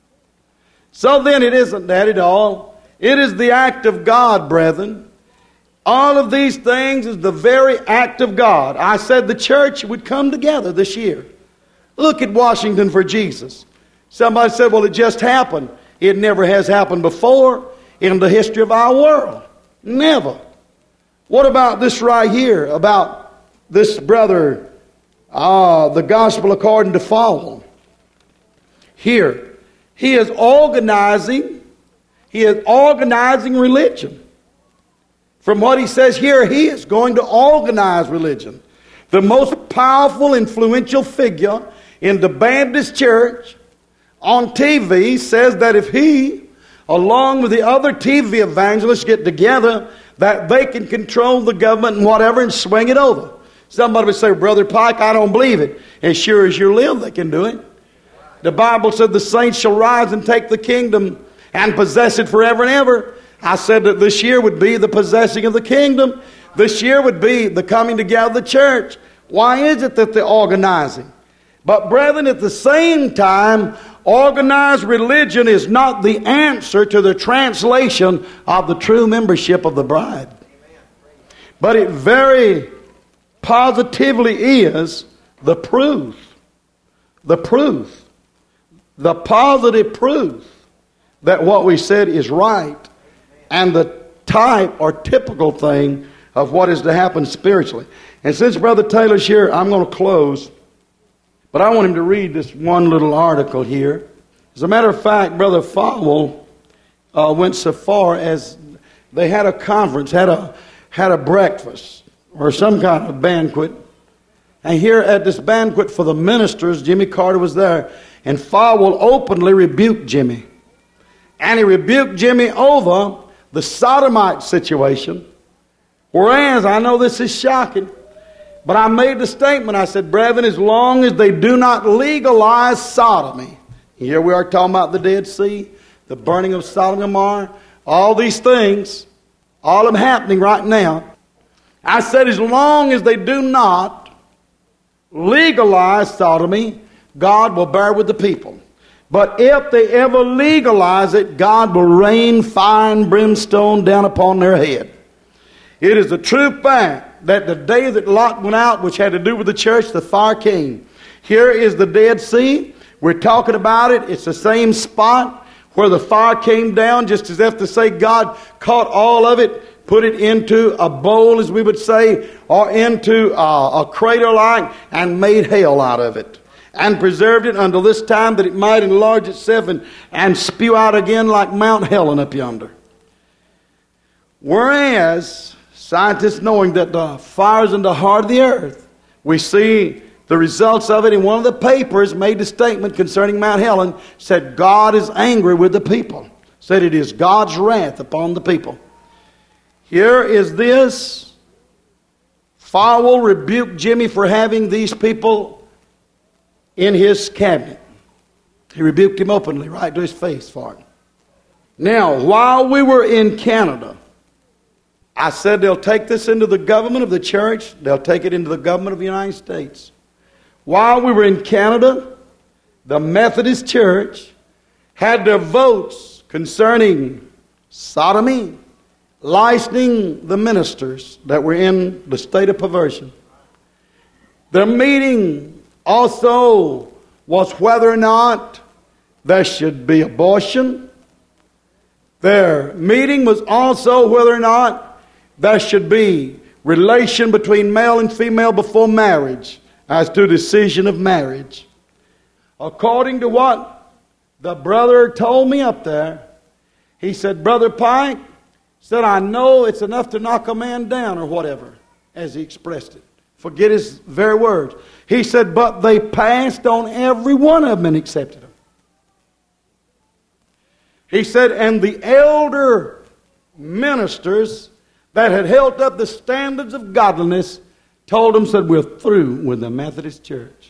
S1: So then it isn't that at all. It is the act of God, brethren. All of these things is the very act of God. I said the church would come together this year. Look at Washington for Jesus. Somebody said, well, it just happened. It never has happened before in the history of our world. Never. What about this right here? About this brother, the gospel according to Paul. Here, he is organizing religion. From what he says here, he is going to organize religion. The most powerful, influential figure in the Baptist church on TV says that if he, along with the other TV evangelists, get together, that they can control the government and whatever and swing it over. Somebody would say, Brother Pike, I don't believe it. As sure as you live, they can do it. The Bible said the saints shall rise and take the kingdom and possess it forever and ever. I said that this year would be the possessing of the kingdom. This year would be the coming together of the church. Why is it that they're organizing? But brethren, at the same time, organized religion is not the answer to the translation of the true membership of the bride. But it very positively is the proof. The proof. The positive proof that what we said is right. And the type or typical thing of what is to happen spiritually. And since Brother Taylor's here, I'm going to close. But I want him to read this one little article here. As a matter of fact, Brother Falwell went so far as they had a conference, had a breakfast or some kind of banquet. And here at this banquet for the ministers, Jimmy Carter was there. And Falwell openly rebuked Jimmy. And he rebuked Jimmy over the sodomite situation. Whereas, I know this is shocking, but I made the statement, I said, brethren, as long as they do not legalize sodomy. Here we are talking about the Dead Sea, the burning of Sodom and Gomorrah, all these things, all of them happening right now. I said, as long as they do not legalize sodomy, God will bear with the people. But if they ever legalize it, God will rain fire and brimstone down upon their head. It is a true fact that the day that Lot went out, which had to do with the church, the fire came. Here is the Dead Sea. We're talking about it. It's the same spot where the fire came down, just as if to say God caught all of it, put it into a bowl, as we would say, or into a crater-like, and made hell out of it. And preserved it until this time that it might enlarge itself and spew out again like Mount Helen up yonder. Whereas, scientists knowing that the fire's in the heart of the earth, we see the results of it in one of the papers made the statement concerning Mount Helen, said God is angry with the people. Said it is God's wrath upon the people. Here is this. Falwell rebuked Jimmy for having these people in his cabinet. He rebuked him openly, right to his face for it. Now, while we were in Canada, I said they'll take this into the government of the church. They'll take it into the government of the United States. While we were in Canada, the Methodist Church had their votes concerning sodomy, licensing the ministers that were in the state of perversion. Their meeting also was whether or not there should be abortion. Their meeting was also whether or not there should be relation between male and female before marriage as to decision of marriage. According to what the brother told me up there, he said, Brother Pike said, I know it's enough to knock a man down or whatever, as he expressed it. Forget his very words. He said, but they passed on every one of them and accepted them. He said, and the elder ministers that had held up the standards of godliness told them, said, we're through with the Methodist Church.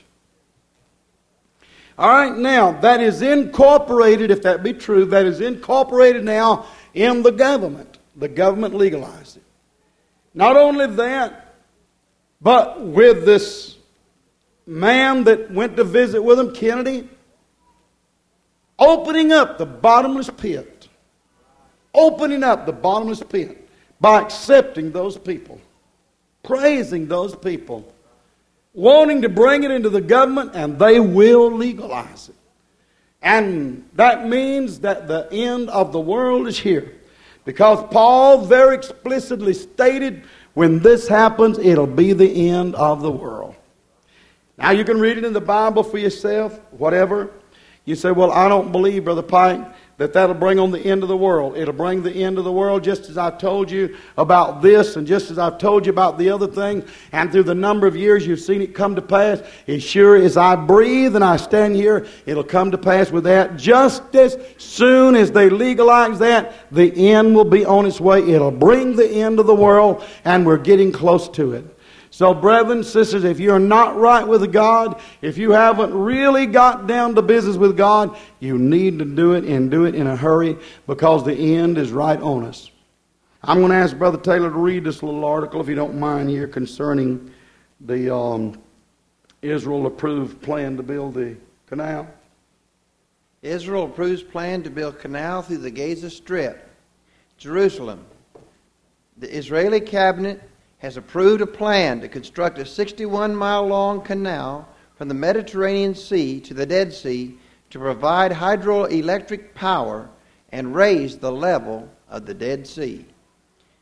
S1: All right, now, that is incorporated, if that be true, that is incorporated now in the government. The government legalized it. Not only that, but with this man that went to visit with him, Kennedy, opening up the bottomless pit. Opening up the bottomless pit by accepting those people, praising those people, wanting to bring it into the government, and they will legalize it. And that means that the end of the world is here. Because Paul very explicitly stated, when this happens, it'll be the end of the world. Now you can read it in the Bible for yourself, whatever. You say, well, I don't believe, Brother Pike, that'll bring on the end of the world. It'll bring the end of the world, just as I've told you about this and just as I've told you about the other thing. And through the number of years you've seen it come to pass, as sure as I breathe and I stand here, it'll come to pass with that. Just as soon as they legalize that, the end will be on its way. It'll bring the end of the world, and we're getting close to it. So, brethren, sisters, if you're not right with God, if you haven't really got down to business with God, you need to do it, and do it in a hurry, because the end is right on us. I'm going to ask Brother Taylor to read this little article, if you don't mind, here concerning the Israel-approved plan to build the canal.
S2: Israel approves plan to build canal through the Gaza Strip, Jerusalem. The Israeli cabinet has approved a plan to construct a 61-mile-long canal from the Mediterranean Sea to the Dead Sea to provide hydroelectric power and raise the level of the Dead Sea.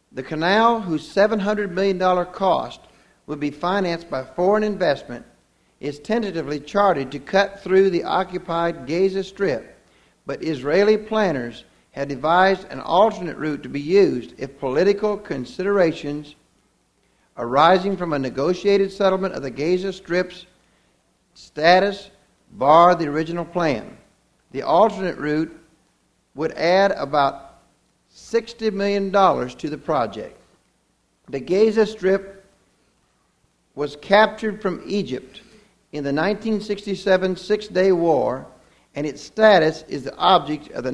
S2: The canal, whose $700 million cost will be financed by foreign investment, is tentatively charted to cut through the occupied Gaza Strip, but Israeli planners have devised an alternate route to be used if political considerations arising from a negotiated settlement of the Gaza Strip's status bar the original plan. The alternate route would add about $60 million to the project. The Gaza Strip was captured from Egypt in the 1967 Six-Day War, and its status is the object of the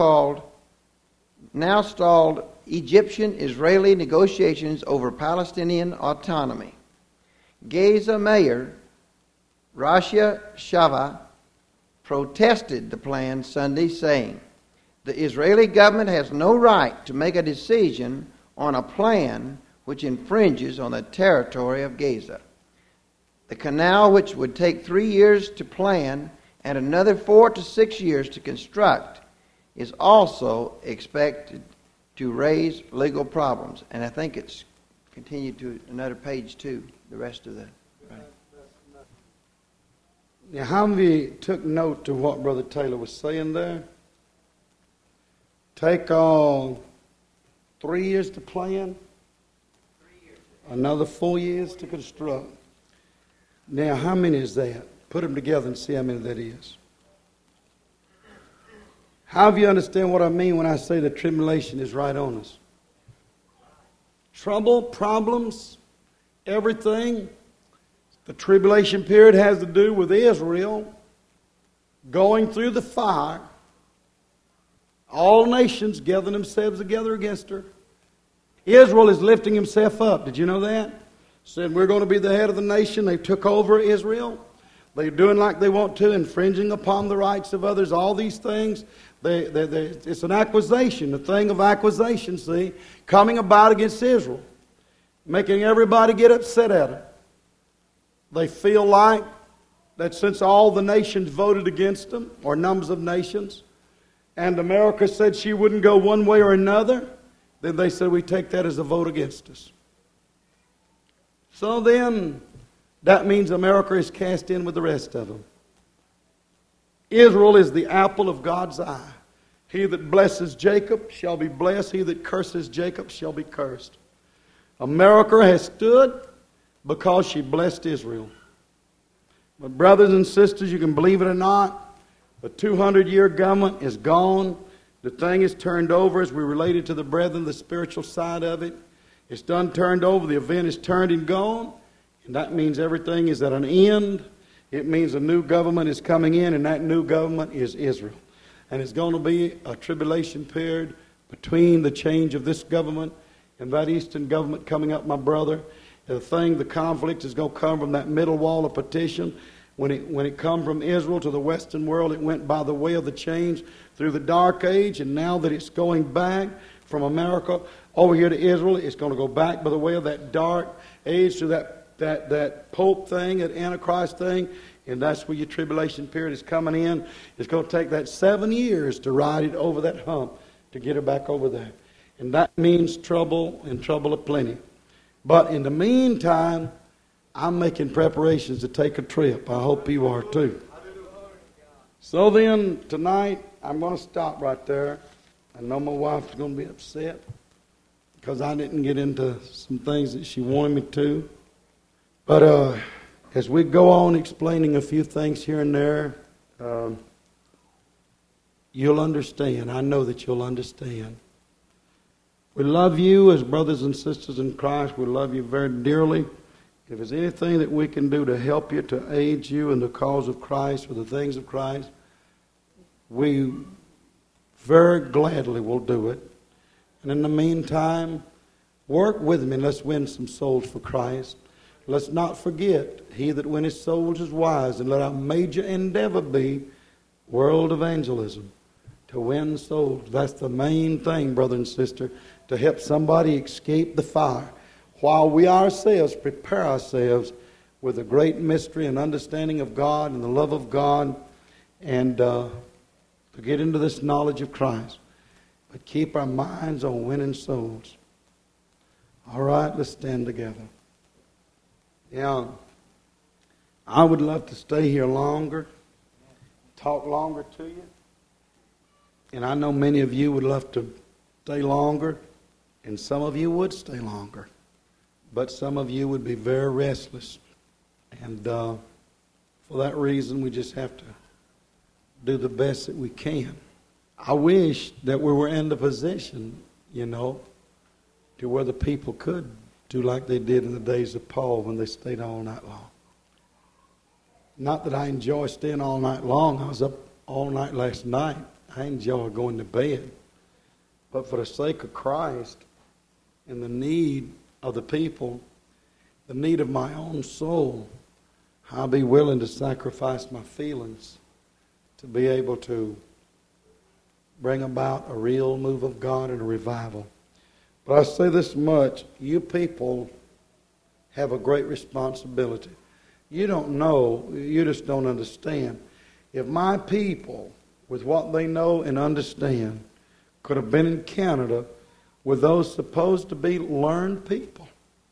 S2: now stalled Egyptian-Israeli negotiations over Palestinian autonomy. Gaza Mayor Rashia Shava protested the plan Sunday, saying, "The Israeli government has no right to make a decision on a plan which infringes on the territory of Gaza." The canal, which would take 3 years to plan and another 4 to 6 years to construct, is also expected to raise legal problems. And I think it's continued to another page too, the rest of the... Right.
S1: Now, how many took note to what Brother Taylor was saying there? Take 3 years to plan, another 4 years to construct. Now, how many is that? Put them together and see how many that is. How do you understand what I mean when I say the tribulation is right on us? Trouble, problems, everything. The tribulation period has to do with Israel going through the fire. All nations gathering themselves together against her. Israel is lifting himself up. Did you know that? Said, we're going to be the head of the nation. They took over Israel. They're doing like they want to, infringing upon the rights of others, all these things. It's an accusation, a thing of accusation, see, coming about against Israel, making everybody get upset at it. They feel like that since all the nations voted against them, or numbers of nations, and America said she wouldn't go one way or another, then they said we take that as a vote against us. So then, that means America is cast in with the rest of them. Israel is the apple of God's eye. He that blesses Jacob shall be blessed. He that curses Jacob shall be cursed. America has stood because she blessed Israel. But brothers and sisters, you can believe it or not, the 200-year government is gone. The thing is turned over as we related to the brethren, the spiritual side of it. It's done turned over. The event is turned and gone. And that means everything is at an end. It means a new government is coming in, and that new government is Israel. And it's going to be a tribulation period between the change of this government and that eastern government coming up, my brother. The conflict is going to come from that middle wall of partition. When it come from Israel to the western world, it went by the way of the change through the dark age, and now that it's going back from America over here to Israel, it's going to go back by the way of that dark age to that Pope thing, that Antichrist thing, and that's where your tribulation period is coming in. It's going to take that 7 years to ride it over that hump to get it back over there. And that means trouble and trouble aplenty. But in the meantime, I'm making preparations to take a trip. I hope you are too. So then, tonight, I'm going to stop right there. I know my wife's going to be upset because I didn't get into some things that she wanted me to. But as we go on explaining a few things here and there, you'll understand. I know that you'll understand. We love you as brothers and sisters in Christ. We love you very dearly. If there's anything that we can do to help you, to aid you in the cause of Christ or the things of Christ, we very gladly will do it. And in the meantime, work with me and let's win some souls for Christ. Let's not forget, he that winneth souls is wise, and let our major endeavor be world evangelism, to win souls. That's the main thing, brother and sister, to help somebody escape the fire, while we ourselves prepare ourselves with the great mystery and understanding of God and the love of God, and to get into this knowledge of Christ. But keep our minds on winning souls. All right, let's stand together. Yeah, I would love to stay here longer, talk longer to you. And I know many of you would love to stay longer, and some of you would stay longer. But some of you would be very restless. And for that reason, we just have to do the best that we can. I wish that we were in the position, to where the people could do like they did in the days of Paul when they stayed all night long. Not that I enjoy staying all night long. I was up all night last night. I enjoy going to bed. But for the sake of Christ and the need of the people, the need of my own soul, I'll be willing to sacrifice my feelings to be able to bring about a real move of God and a revival. But I say this much, you people have a great responsibility. You don't know, you just don't understand. If my people, with what they know and understand, could have been in Canada with those supposed to be learned people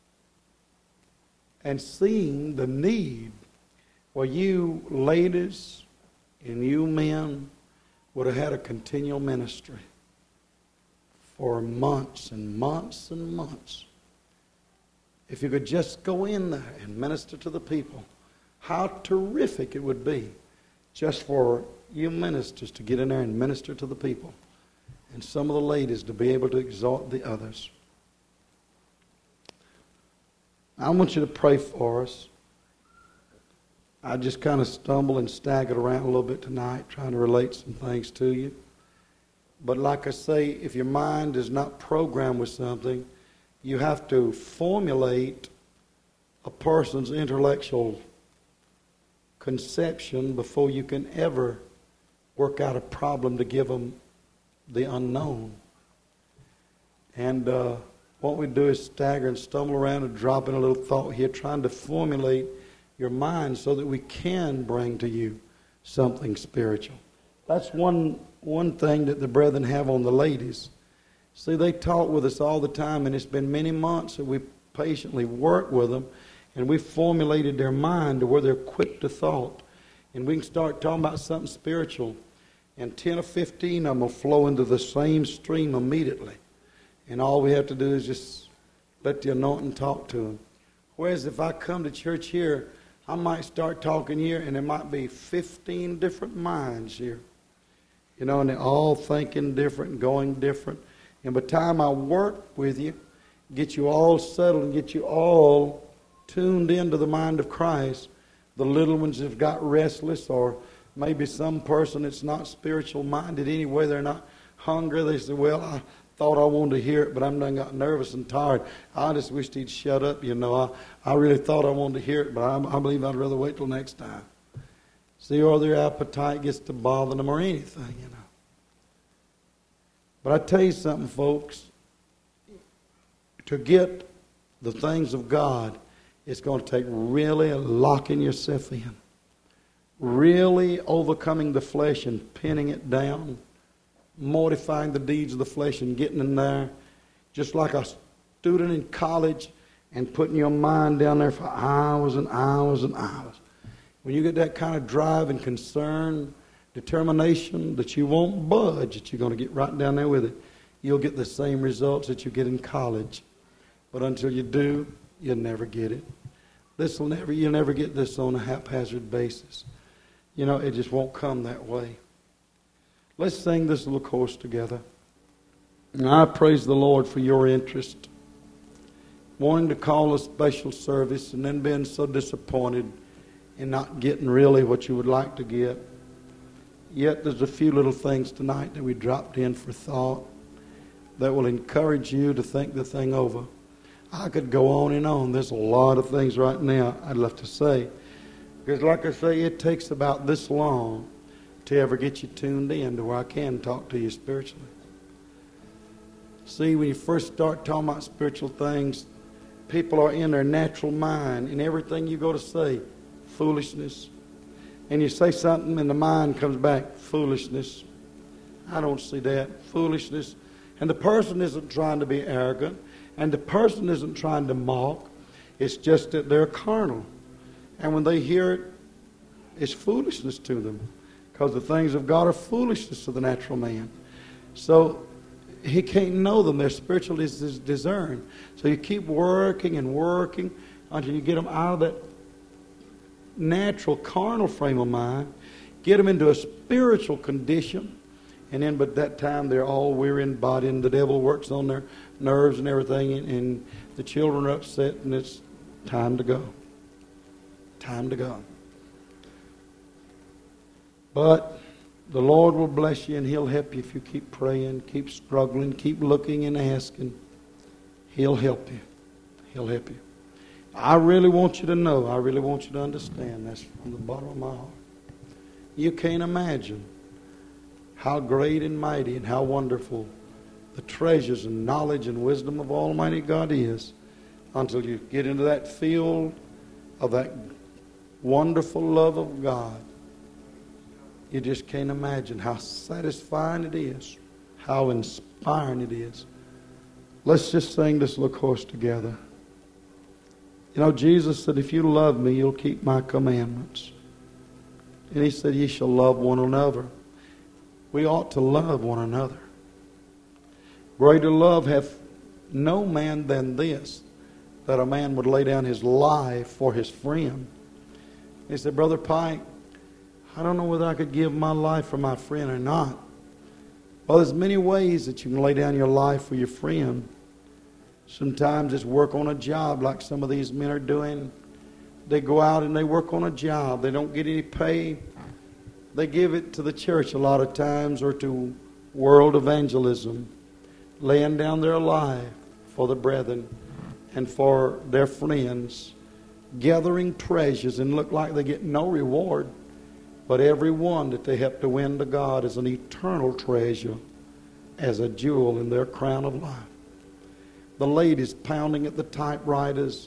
S1: and seeing the need where you ladies and you men would have had a continual ministry for months and months and months. If you could just go in there and minister to the people, how terrific it would be just for you ministers to get in there and minister to the people, and some of the ladies to be able to exhort the others. I want you to pray for us. I just kind of stumbled and staggered around a little bit tonight trying to relate some things to you. But like I say, if your mind is not programmed with something, you have to formulate a person's intellectual conception before you can ever work out a problem to give them the unknown. And what we do is stagger and stumble around and drop in a little thought here, trying to formulate your mind so that we can bring to you something spiritual. That's one thing that the brethren have on the ladies. See, they talk with us all the time, and it's been many months that we patiently work with them, and we formulated their mind to where they're quick to thought. And we can start talking about something spiritual, and 10 or 15 of them will flow into the same stream immediately. And all we have to do is just let the anointing talk to them. Whereas if I come to church here, I might start talking here, and there might be 15 different minds here. And they're all thinking different, going different. And by the time I work with you, get you all settled and get you all tuned into the mind of Christ, the little ones have got restless, or maybe some person that's not spiritual minded anyway, they're not hungry. They say, well, I thought I wanted to hear it, but I'm done got nervous and tired. I just wished he'd shut up, I really thought I wanted to hear it, but I believe I'd rather wait till next time. See, or their appetite gets to bother them or anything, But I tell you something, folks. To get the things of God, it's going to take really locking yourself in. Really overcoming the flesh and pinning it down. Mortifying the deeds of the flesh and getting in there. Just like a student in college and putting your mind down there for hours and hours and hours. When you get that kind of drive and concern, determination that you won't budge, that you're going to get right down there with it, you'll get the same results that you get in college. But until you do, you'll never get it. You'll never get this on a haphazard basis. It just won't come that way. Let's sing this little chorus together. And I praise the Lord for your interest. Wanting to call a special service and then being so disappointed in not getting really what you would like to get. Yet there's a few little things tonight that we dropped in for thought that will encourage you to think the thing over. I could go on and on. There's a lot of things right now I'd love to say. Because like I say, it takes about this long to ever get you tuned in to where I can talk to you spiritually. See, when you first start talking about spiritual things, people are in their natural mind, and everything you go to say, foolishness. And you say something and the mind comes back, foolishness. I don't see that. Foolishness. And the person isn't trying to be arrogant. And the person isn't trying to mock. It's just that they're carnal. And when they hear it, it's foolishness to them. Because the things of God are foolishness to the natural man. So he can't know them. They're spiritually discerned. So you keep working and working until you get them out of that natural carnal frame of mind. Get them into a spiritual condition. And then, but that time, they're all weary in body, and the devil works on their nerves and everything, and the children are upset, and it's time to go. Time to go. But the Lord will bless you, and He'll help you if you keep praying, keep struggling, keep looking and asking. He'll help you. He'll help you. I really want you to know, I really want you to understand, that's from the bottom of my heart. You can't imagine how great and mighty and how wonderful the treasures and knowledge and wisdom of Almighty God is until you get into that field of that wonderful love of God. You just can't imagine how satisfying it is, how inspiring it is. Let's just sing this little chorus together. You know, Jesus said, if you love me, you'll keep my commandments. And He said, ye shall love one another. We ought to love one another. Greater love hath no man than this, that a man would lay down his life for his friend. He said, Brother Pike, I don't know whether I could give my life for my friend or not. Well, there's many ways that you can lay down your life for your friend. Sometimes it's work on a job like some of these men are doing. They go out and they work on a job. They don't get any pay. They give it to the church a lot of times or to world evangelism, laying down their life for the brethren and for their friends, gathering treasures and look like they get no reward. But every one that they help to win to God is an eternal treasure as a jewel in their crown of life. The ladies pounding at the typewriters.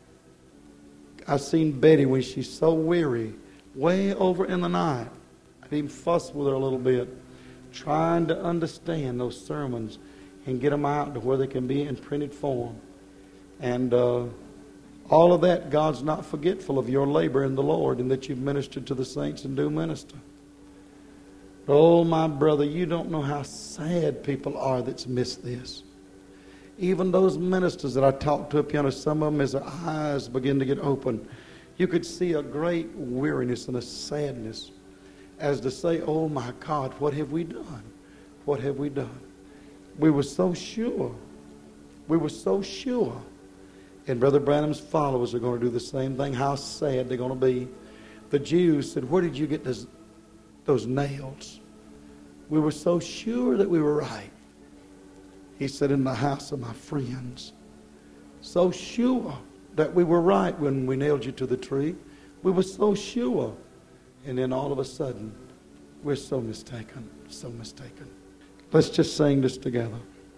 S1: I've seen Betty when she's so weary, way over in the night. I'd even fuss with her a little bit, trying to understand those sermons and get them out to where they can be in printed form. And all of that, God's not forgetful of your labor in the Lord and that you've ministered to the saints and do minister. But, oh, my brother, you don't know how sad people are that's missed this. Even those ministers that I talked to up yonder, some of them, as their eyes begin to get open, you could see a great weariness and a sadness as to say, oh, my God, what have we done? What have we done? We were so sure. We were so sure. And Brother Branham's followers are going to do the same thing. How sad they're going to be. The Jews said, where did you get those nails? We were so sure that we were right. He said, in the house of my friends. So sure that we were right when we nailed you to the tree. We were so sure. And then all of a sudden, we're so mistaken. So mistaken. Let's just sing this together.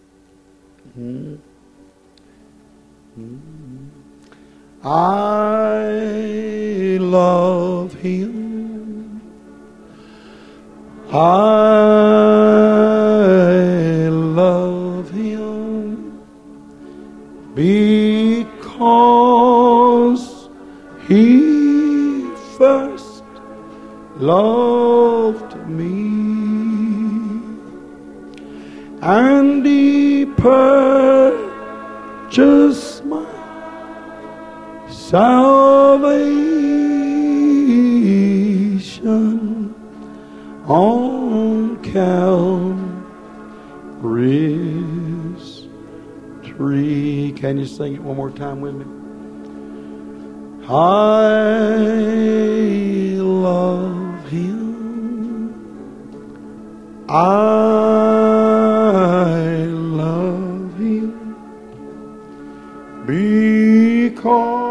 S1: I love Him. I love Him because He first loved me and He purchased my salvation on Calvary's tree. Can you sing it one more time with me? I love Him. I love Him because